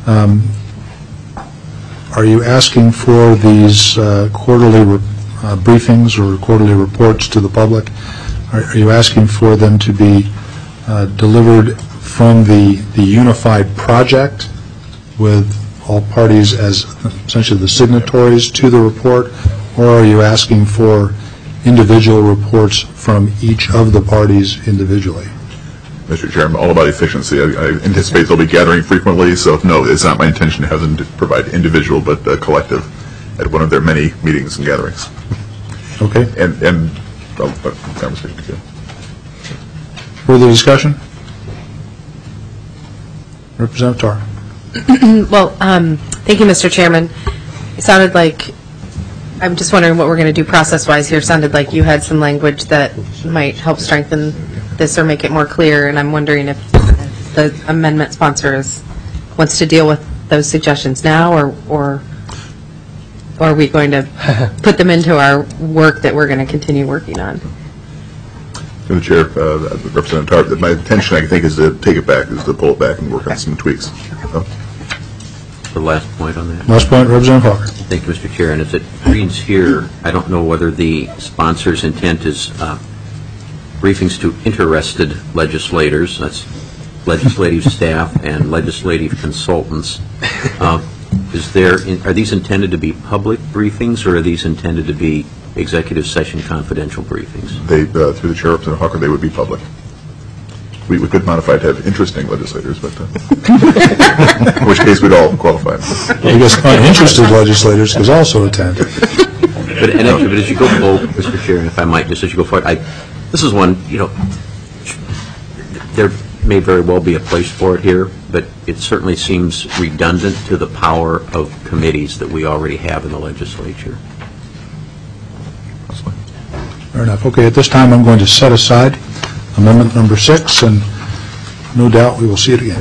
Are you asking for these quarterly briefings or quarterly reports to the public? Are you asking for them to be delivered from the unified project with all parties as essentially the signatories to the report, or are you asking for individual reports from each of the parties individually? Mr. Chair, I'm all about efficiency. I anticipate they'll be gathering frequently, so no, it's not my intention to have them provide individual but collective at one of their many meetings and gatherings. Okay. And conversation. Further discussion? Representative Tarr. Well, thank you, Mr. Chairman. It sounded like, I'm just wondering what we're going to do process-wise here. It sounded like you had some language that might help strengthen this or make it more clear, and I'm wondering if the amendment sponsor wants to deal with those suggestions now, or are we going to put them into our work that we're going to continue working on? Through the Chair, Representative Tarr, my intention, I think, is to take it back, is to pull it back and work on some tweaks. The last point on that. Last point, Representative Hawker. Thank you, Mr. Chair. And as it reads here, I don't know whether the sponsor's intent is briefings to interested legislators, that's legislative staff and legislative consultants. Are these intended to be public briefings, or are these intended to be executive session confidential briefings? Through the Chair, Representative Hawker, they would be public. We could modify it to have interesting legislators, but in which case we'd all qualify. I guess uninterested legislators could also attend. But as you go forward, Mr. Chair, and if I might, just as you go forward, this is one, there may very well be a place for it here, but it certainly seems redundant to the power of committees that we already have in the legislature. Fair enough. Okay, at this time I'm going to set aside Amendment number 6, and no doubt we will see it again.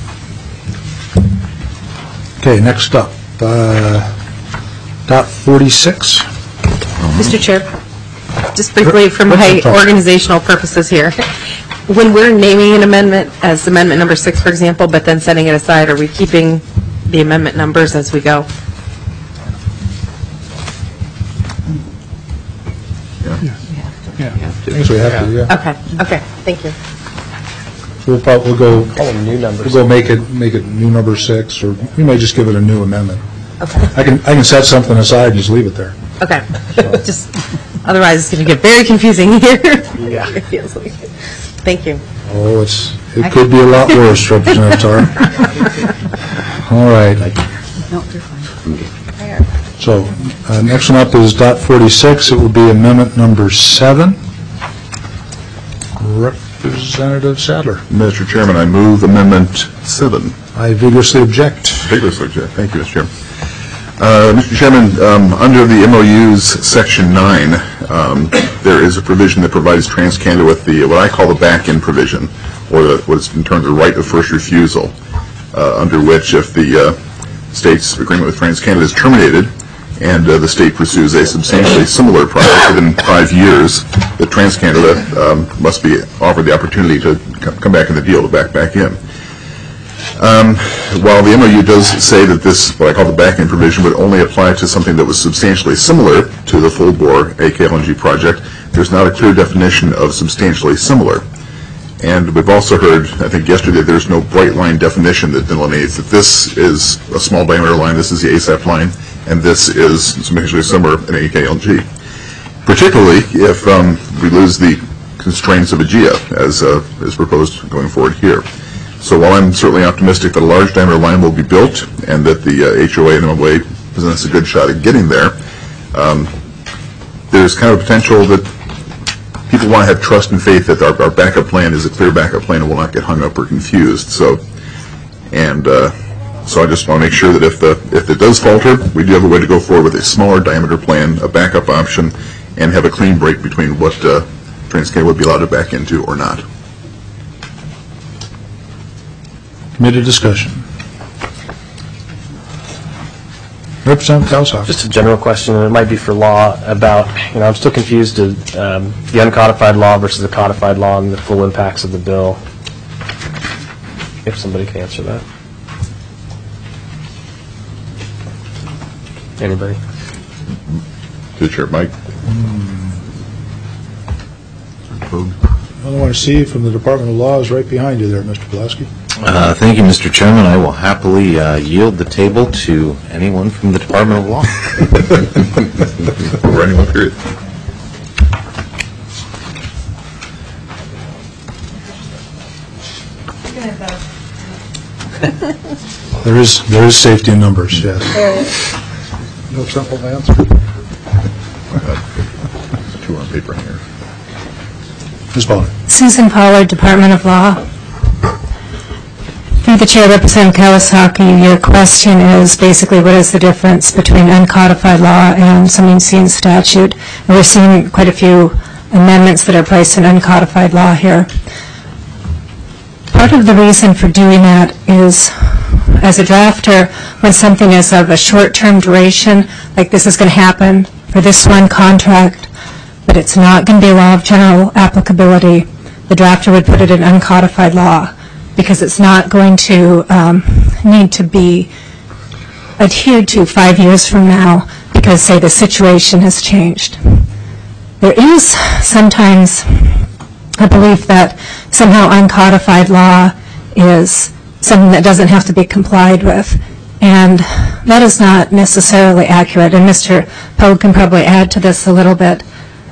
Okay, next up, dot 46. Mr. Chair, just briefly for my organizational purposes here, when we're naming an amendment as amendment number 6, for example, but then setting it aside, are we keeping the amendment numbers as we go? I guess we have to, yeah. Okay, thank you. We'll go. Call them new numbers. We'll go make it new number 6, or we may just give it a new amendment. Okay. I can set something aside and just leave it there. Okay. Just otherwise, it's going to get very confusing here. Yeah. It feels like. Thank you. Oh, it could be a lot worse, Representative Tarr. All right. No, you're fine. So, next one up is dot 46. It will be amendment number 7. Representative Sadler. Mr. Chairman, I move Amendment 7. I vigorously object. Vigorously object. Thank you, Mr. Chairman. Mr. Chairman, under the MOU's Section 9, there is a provision that provides TransCanada with the what I call the back-end provision, or what's been termed the right of first refusal, under which if the state's agreement with TransCanada is terminated and the state pursues a substantially similar project within 5 years, that TransCanada must be offered the opportunity to come back in the deal, to back in. While the MOU does say that this, what I call the back-end provision, would only apply to something that was substantially similar to the full-bore AKLNG project, there's not a clear definition of substantially similar. And we've also heard, I think yesterday, there's no bright line definition that delineates that this is a small diameter line, this is the ASAP line, and this is substantially similar in AKLNG. Particularly if we lose the constraints of AGEA, as is proposed going forward here. So while I'm certainly optimistic that a large diameter line will be built and that the HOA and MOA presents a good shot at getting there, there's kind of a potential that people want to have trust and faith that our backup plan is a clear backup plan and will not get hung up or confused. So I just want to make sure that if it does falter, we do have a way to go forward with a smaller diameter plan, a backup option, and have a clean break between what TransCanada would be allowed to back into or not. Committee discussion. Representative Kawasaki. Just a general question, and it might be for law, about, I'm still confused to the uncodified law versus the codified law and the full impacts of the bill. If somebody can answer that. Anybody? To the chair, Mike. All I want to see from the Department of Law is right behind you there, Mr. Pulaski. Thank you, Mr. Chairman. I will happily yield the table to anyone from the Department of Law. Or anyone, period. There is safety in numbers, yes. No simple answer. There's 2 on paper here. Ms. Pollard. Susan Pollard, Department of Law. Through the Chair, Representative Kawasaki, your question is basically what is the difference between uncodified law and something you see in statute. And we're seeing quite a few amendments that are placed in uncodified law here. Part of the reason for doing that is, as a drafter, when something is of a short-term duration, like this is going to happen for this one contract, but it's not going to be a law of general applicability, the drafter would put it in uncodified law because it's not going to need to be adhered to 5 years from now because, say, the situation has changed. There is sometimes a belief that somehow uncodified law is something that doesn't have to be complied with, and that is not necessarily accurate, and Mr. Pogue can probably add to this a little bit.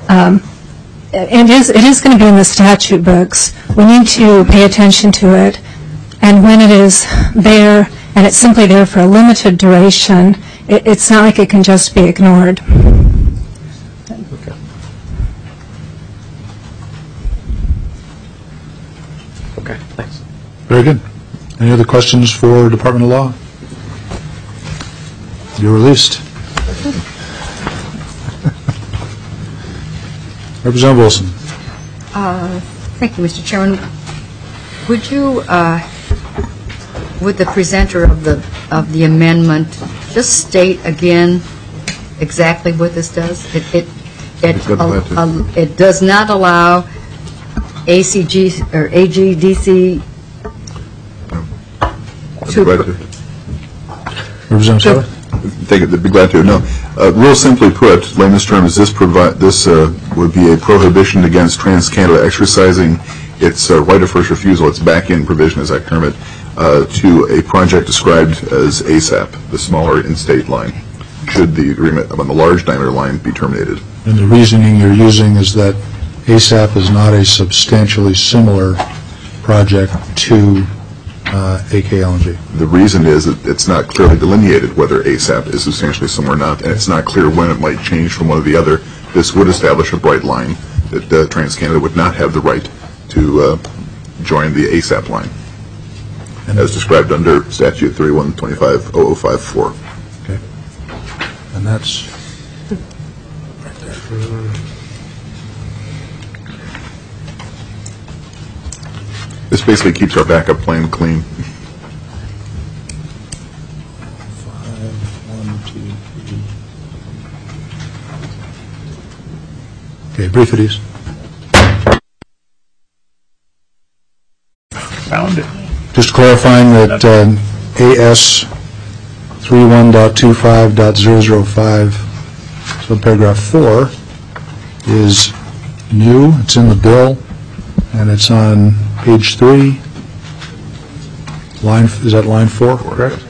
It is going to be in the statute books. We need to pay attention to it, and when it is there, and it's simply there for a limited duration, it's not like it can just be ignored. Okay. Okay, thanks. Very good. Any other questions for Department of Law? You're released. Representative Wilson. Thank you, Mr. Chairman. Would the presenter of the amendment just state again exactly what this does? It does not allow ACG or AGDC to. Representative Sadler. Thank you. I'd be glad to. No, real simply put, layman's terms, this would be a prohibition against TransCanada exercising its right of first refusal, its back-end provision, as I term it, to a project described as ASAP, the smaller in-state line, should the agreement on the large diameter line be terminated. And the reasoning you're using is that ASAP is not a substantially similar project to AK LNG? The reason is that it's not clearly delineated whether ASAP is substantially similar or not, and it's not clear when it might change from one to the other. This would establish a bright line that TransCanada would not have the right to join the ASAP line, as described under Statute 3125-0054. Okay. And that's right there. This basically keeps our backup plan clean. 5, 1, 2, 3. Okay, brief it is. Found it. Just clarifying that AS 31.25.005, subparagraph 4, is new. It's in the bill, and it's on page 3. Is that line 4, correct?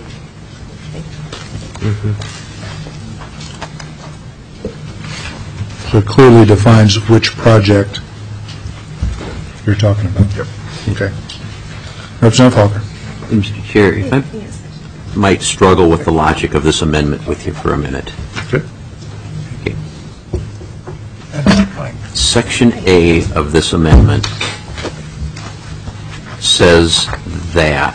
So it clearly defines which project you're talking about. Yep. Okay. Representative Hawker. Mr. Chair, if I might struggle with the logic of this amendment with you for a minute. Okay. Okay. Section A of this amendment says that,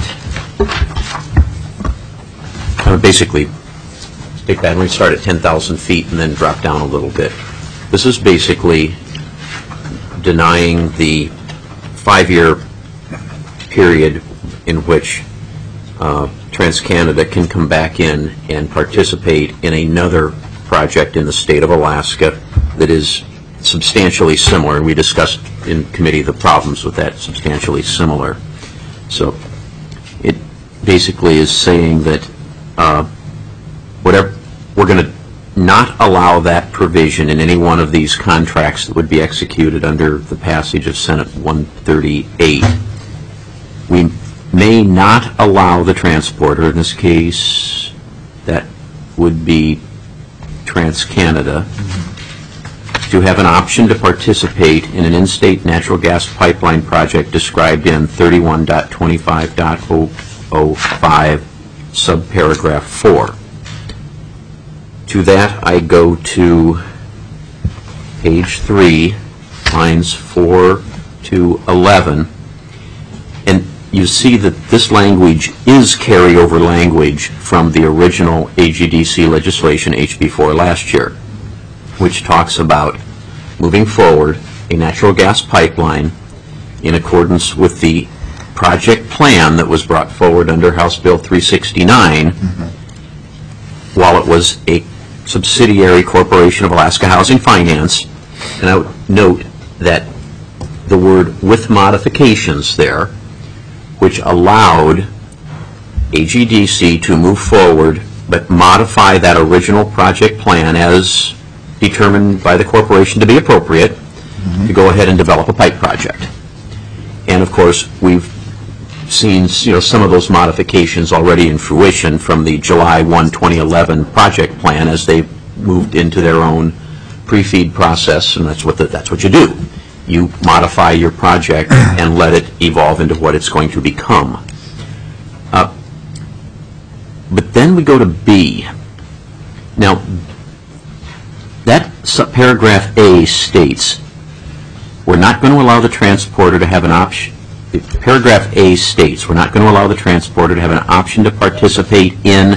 basically, take that and we start at 10,000 feet and then drop down a little bit. This is basically denying the 5-year period in which TransCanada can come back in and participate in another project in the state of Alaska that is substantially similar. And we discussed in committee the problems with that substantially similar. So it basically is saying that whatever we're going to not allow that provision in any one of these contracts that would be executed under the passage of Senate 138. We may not allow the transporter, in this case, that would be TransCanada, to have an option to participate in an in-state natural gas pipeline project described in 31.25.005, subparagraph 4. To that, I go to page 3, lines 4 to 11, and you see that this language is carryover language from the original AGDC legislation, HB4, last year, which talks about moving forward a natural gas pipeline in accordance with the project plan that was brought forward under House Bill 369 while it was a subsidiary corporation of Alaska Housing Finance. And I would note that the word "with modifications" there, which allowed AGDC to move forward but modify that original project plan as determined by the corporation to be appropriate to go ahead and develop a pipe project. And of course, we've seen some of those modifications already in fruition from the July 1, 2011 project plan as they moved into their own pre-feed process, and that's what you do. You modify your project and let it evolve into what it's going to become. But then we go to B. Now, that paragraph A states, we're not going to allow the transporter to have an option. Paragraph A states, we're not going to allow the transporter to have an option to participate in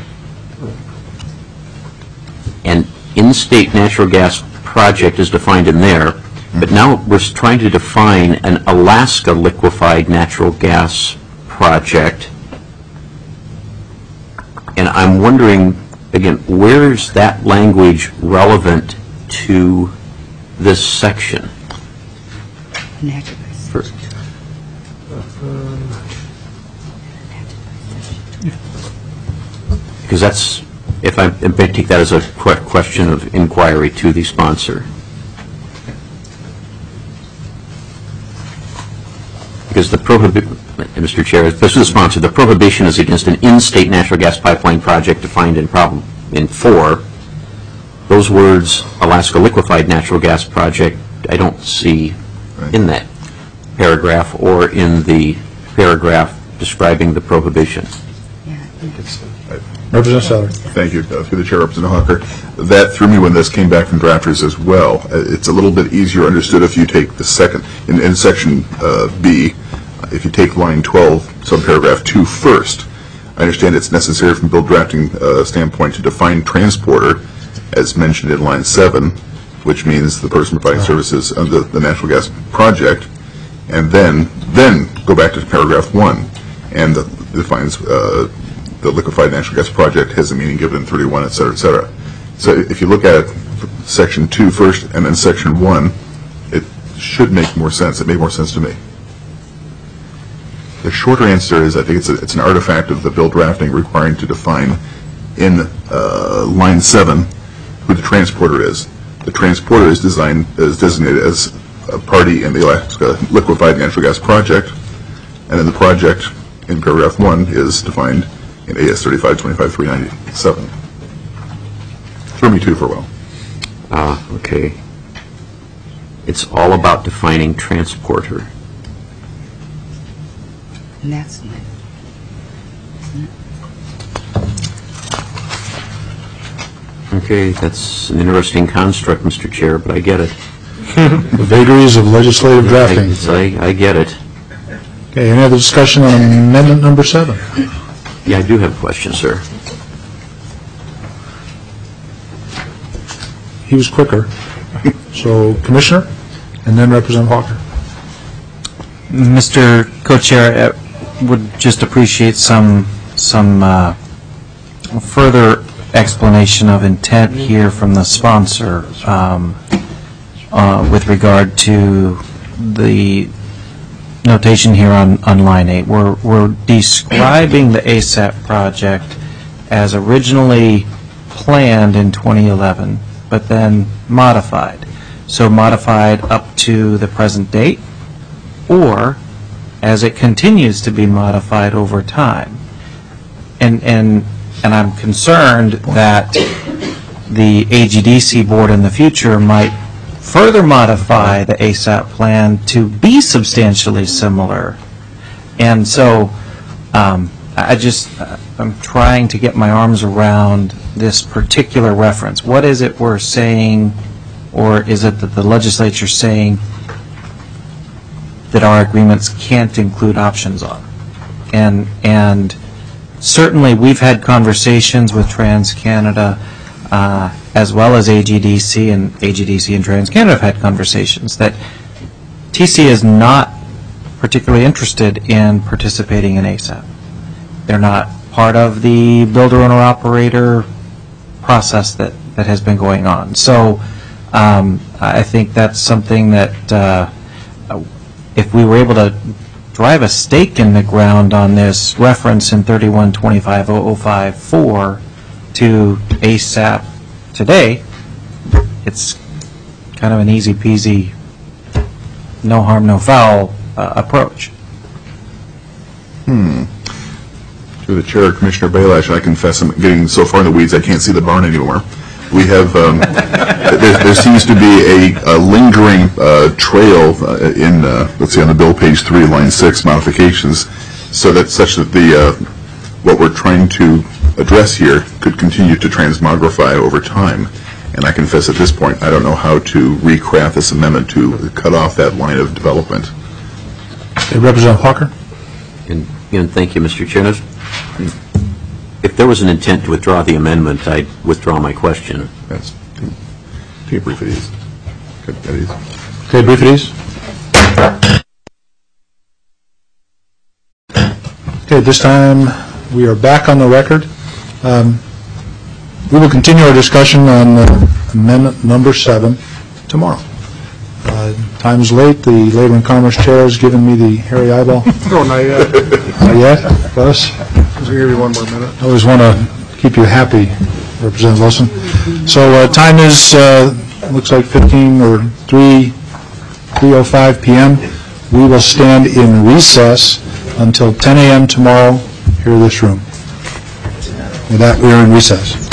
an in-state natural gas project as defined in there, but now we're trying to define an Alaska liquefied natural gas project. And I'm wondering, again, where is that language relevant to this section? Because that's, if I may take that as a question of inquiry to the sponsor. Because Mr. Chair, this is the sponsor, the prohibition is against an in-state natural gas pipeline project defined in 4. Those words, Alaska liquefied natural gas project, I don't see in that paragraph or in the paragraph describing the prohibition. Representative Sadler. Thank you. Through the chair, Representative Hawker. That threw me when this came back from drafters as well. It's a little bit easier understood if you take the second, in section B, if you take line 12, subparagraph 2 first. I understand it's necessary from bill drafting standpoint to define transporter as mentioned in line 7, which means the person providing services under the natural gas project, and then go back to paragraph 1 and defines the liquefied natural gas project has a meaning given in 31, et cetera, et cetera. So if you look at section 2 first and then section 1, it should make more sense. It made more sense to me. The shorter answer is I think it's an artifact of the bill drafting requiring to define in line 7 who the transporter is. The transporter is designated as a party in the Alaska liquefied natural gas project, and then the project in paragraph 1 is defined in AS 3525-397. Threw me too for a while. Okay. It's all about defining transporter. And that's it. Okay, that's an interesting construct, Mr. Chair, but I get it. The vagaries of legislative drafting. I get it. Okay, any other discussion on amendment number 7? Yeah, I do have a question, sir. He was quicker. So, Commissioner, and then Representative Hawker. Mr. Co-Chair, I would just appreciate some further explanation of intent here from the sponsor with regard to the notation here on line 8. We're describing the ASAP project as originally planned in 2011, but then modified. So modified up to the present date, or as it continues to be modified over time. And I'm concerned that the AGDC board in the future might further modify the ASAP plan to be substantially similar. And so I'm trying to get my arms around this particular reference. What is it we're saying, or is it that the legislature is saying that our agreements can't include options on? And certainly we've had conversations with TransCanada as well as AGDC, and AGDC and TransCanada have had conversations that TC is not particularly interested in participating in ASAP. They're not part of the builder-owner-operator process that has been going on. So I think that's something that if we were able to drive a stake in the ground on this reference in 3125.005.4 to ASAP today, it's kind of an easy-peasy, no harm, no foul approach. Through the chair, Commissioner Bailash, I confess I'm getting so far in the weeds I can't see the barn anymore. We have, there seems to be a lingering trail in, let's see, on the bill page 3, line 6, modifications, so that such that the, what we're trying to address here could continue to transmogrify over time. And I confess at this point I don't know how to recraft this amendment to cut off that line of development. Representative Hawker? And thank you, Mr. Chair. If there was an intent to withdraw the amendment, I'd withdraw my question. Yes. Take a brief at ease. Okay, brief at ease. Okay, this time we are back on the record. We will continue our discussion on amendment number 7 tomorrow. Time is late. The Labor and Commerce Chair has given me the hairy eyeball. No, not yet. Not yet? Close? I'll give you one more minute. I always want to keep you happy, Representative Wilson. So time is, looks like 3:05 p.m. We will stand in recess until 10 a.m. tomorrow here in this room. With that, we are in recess.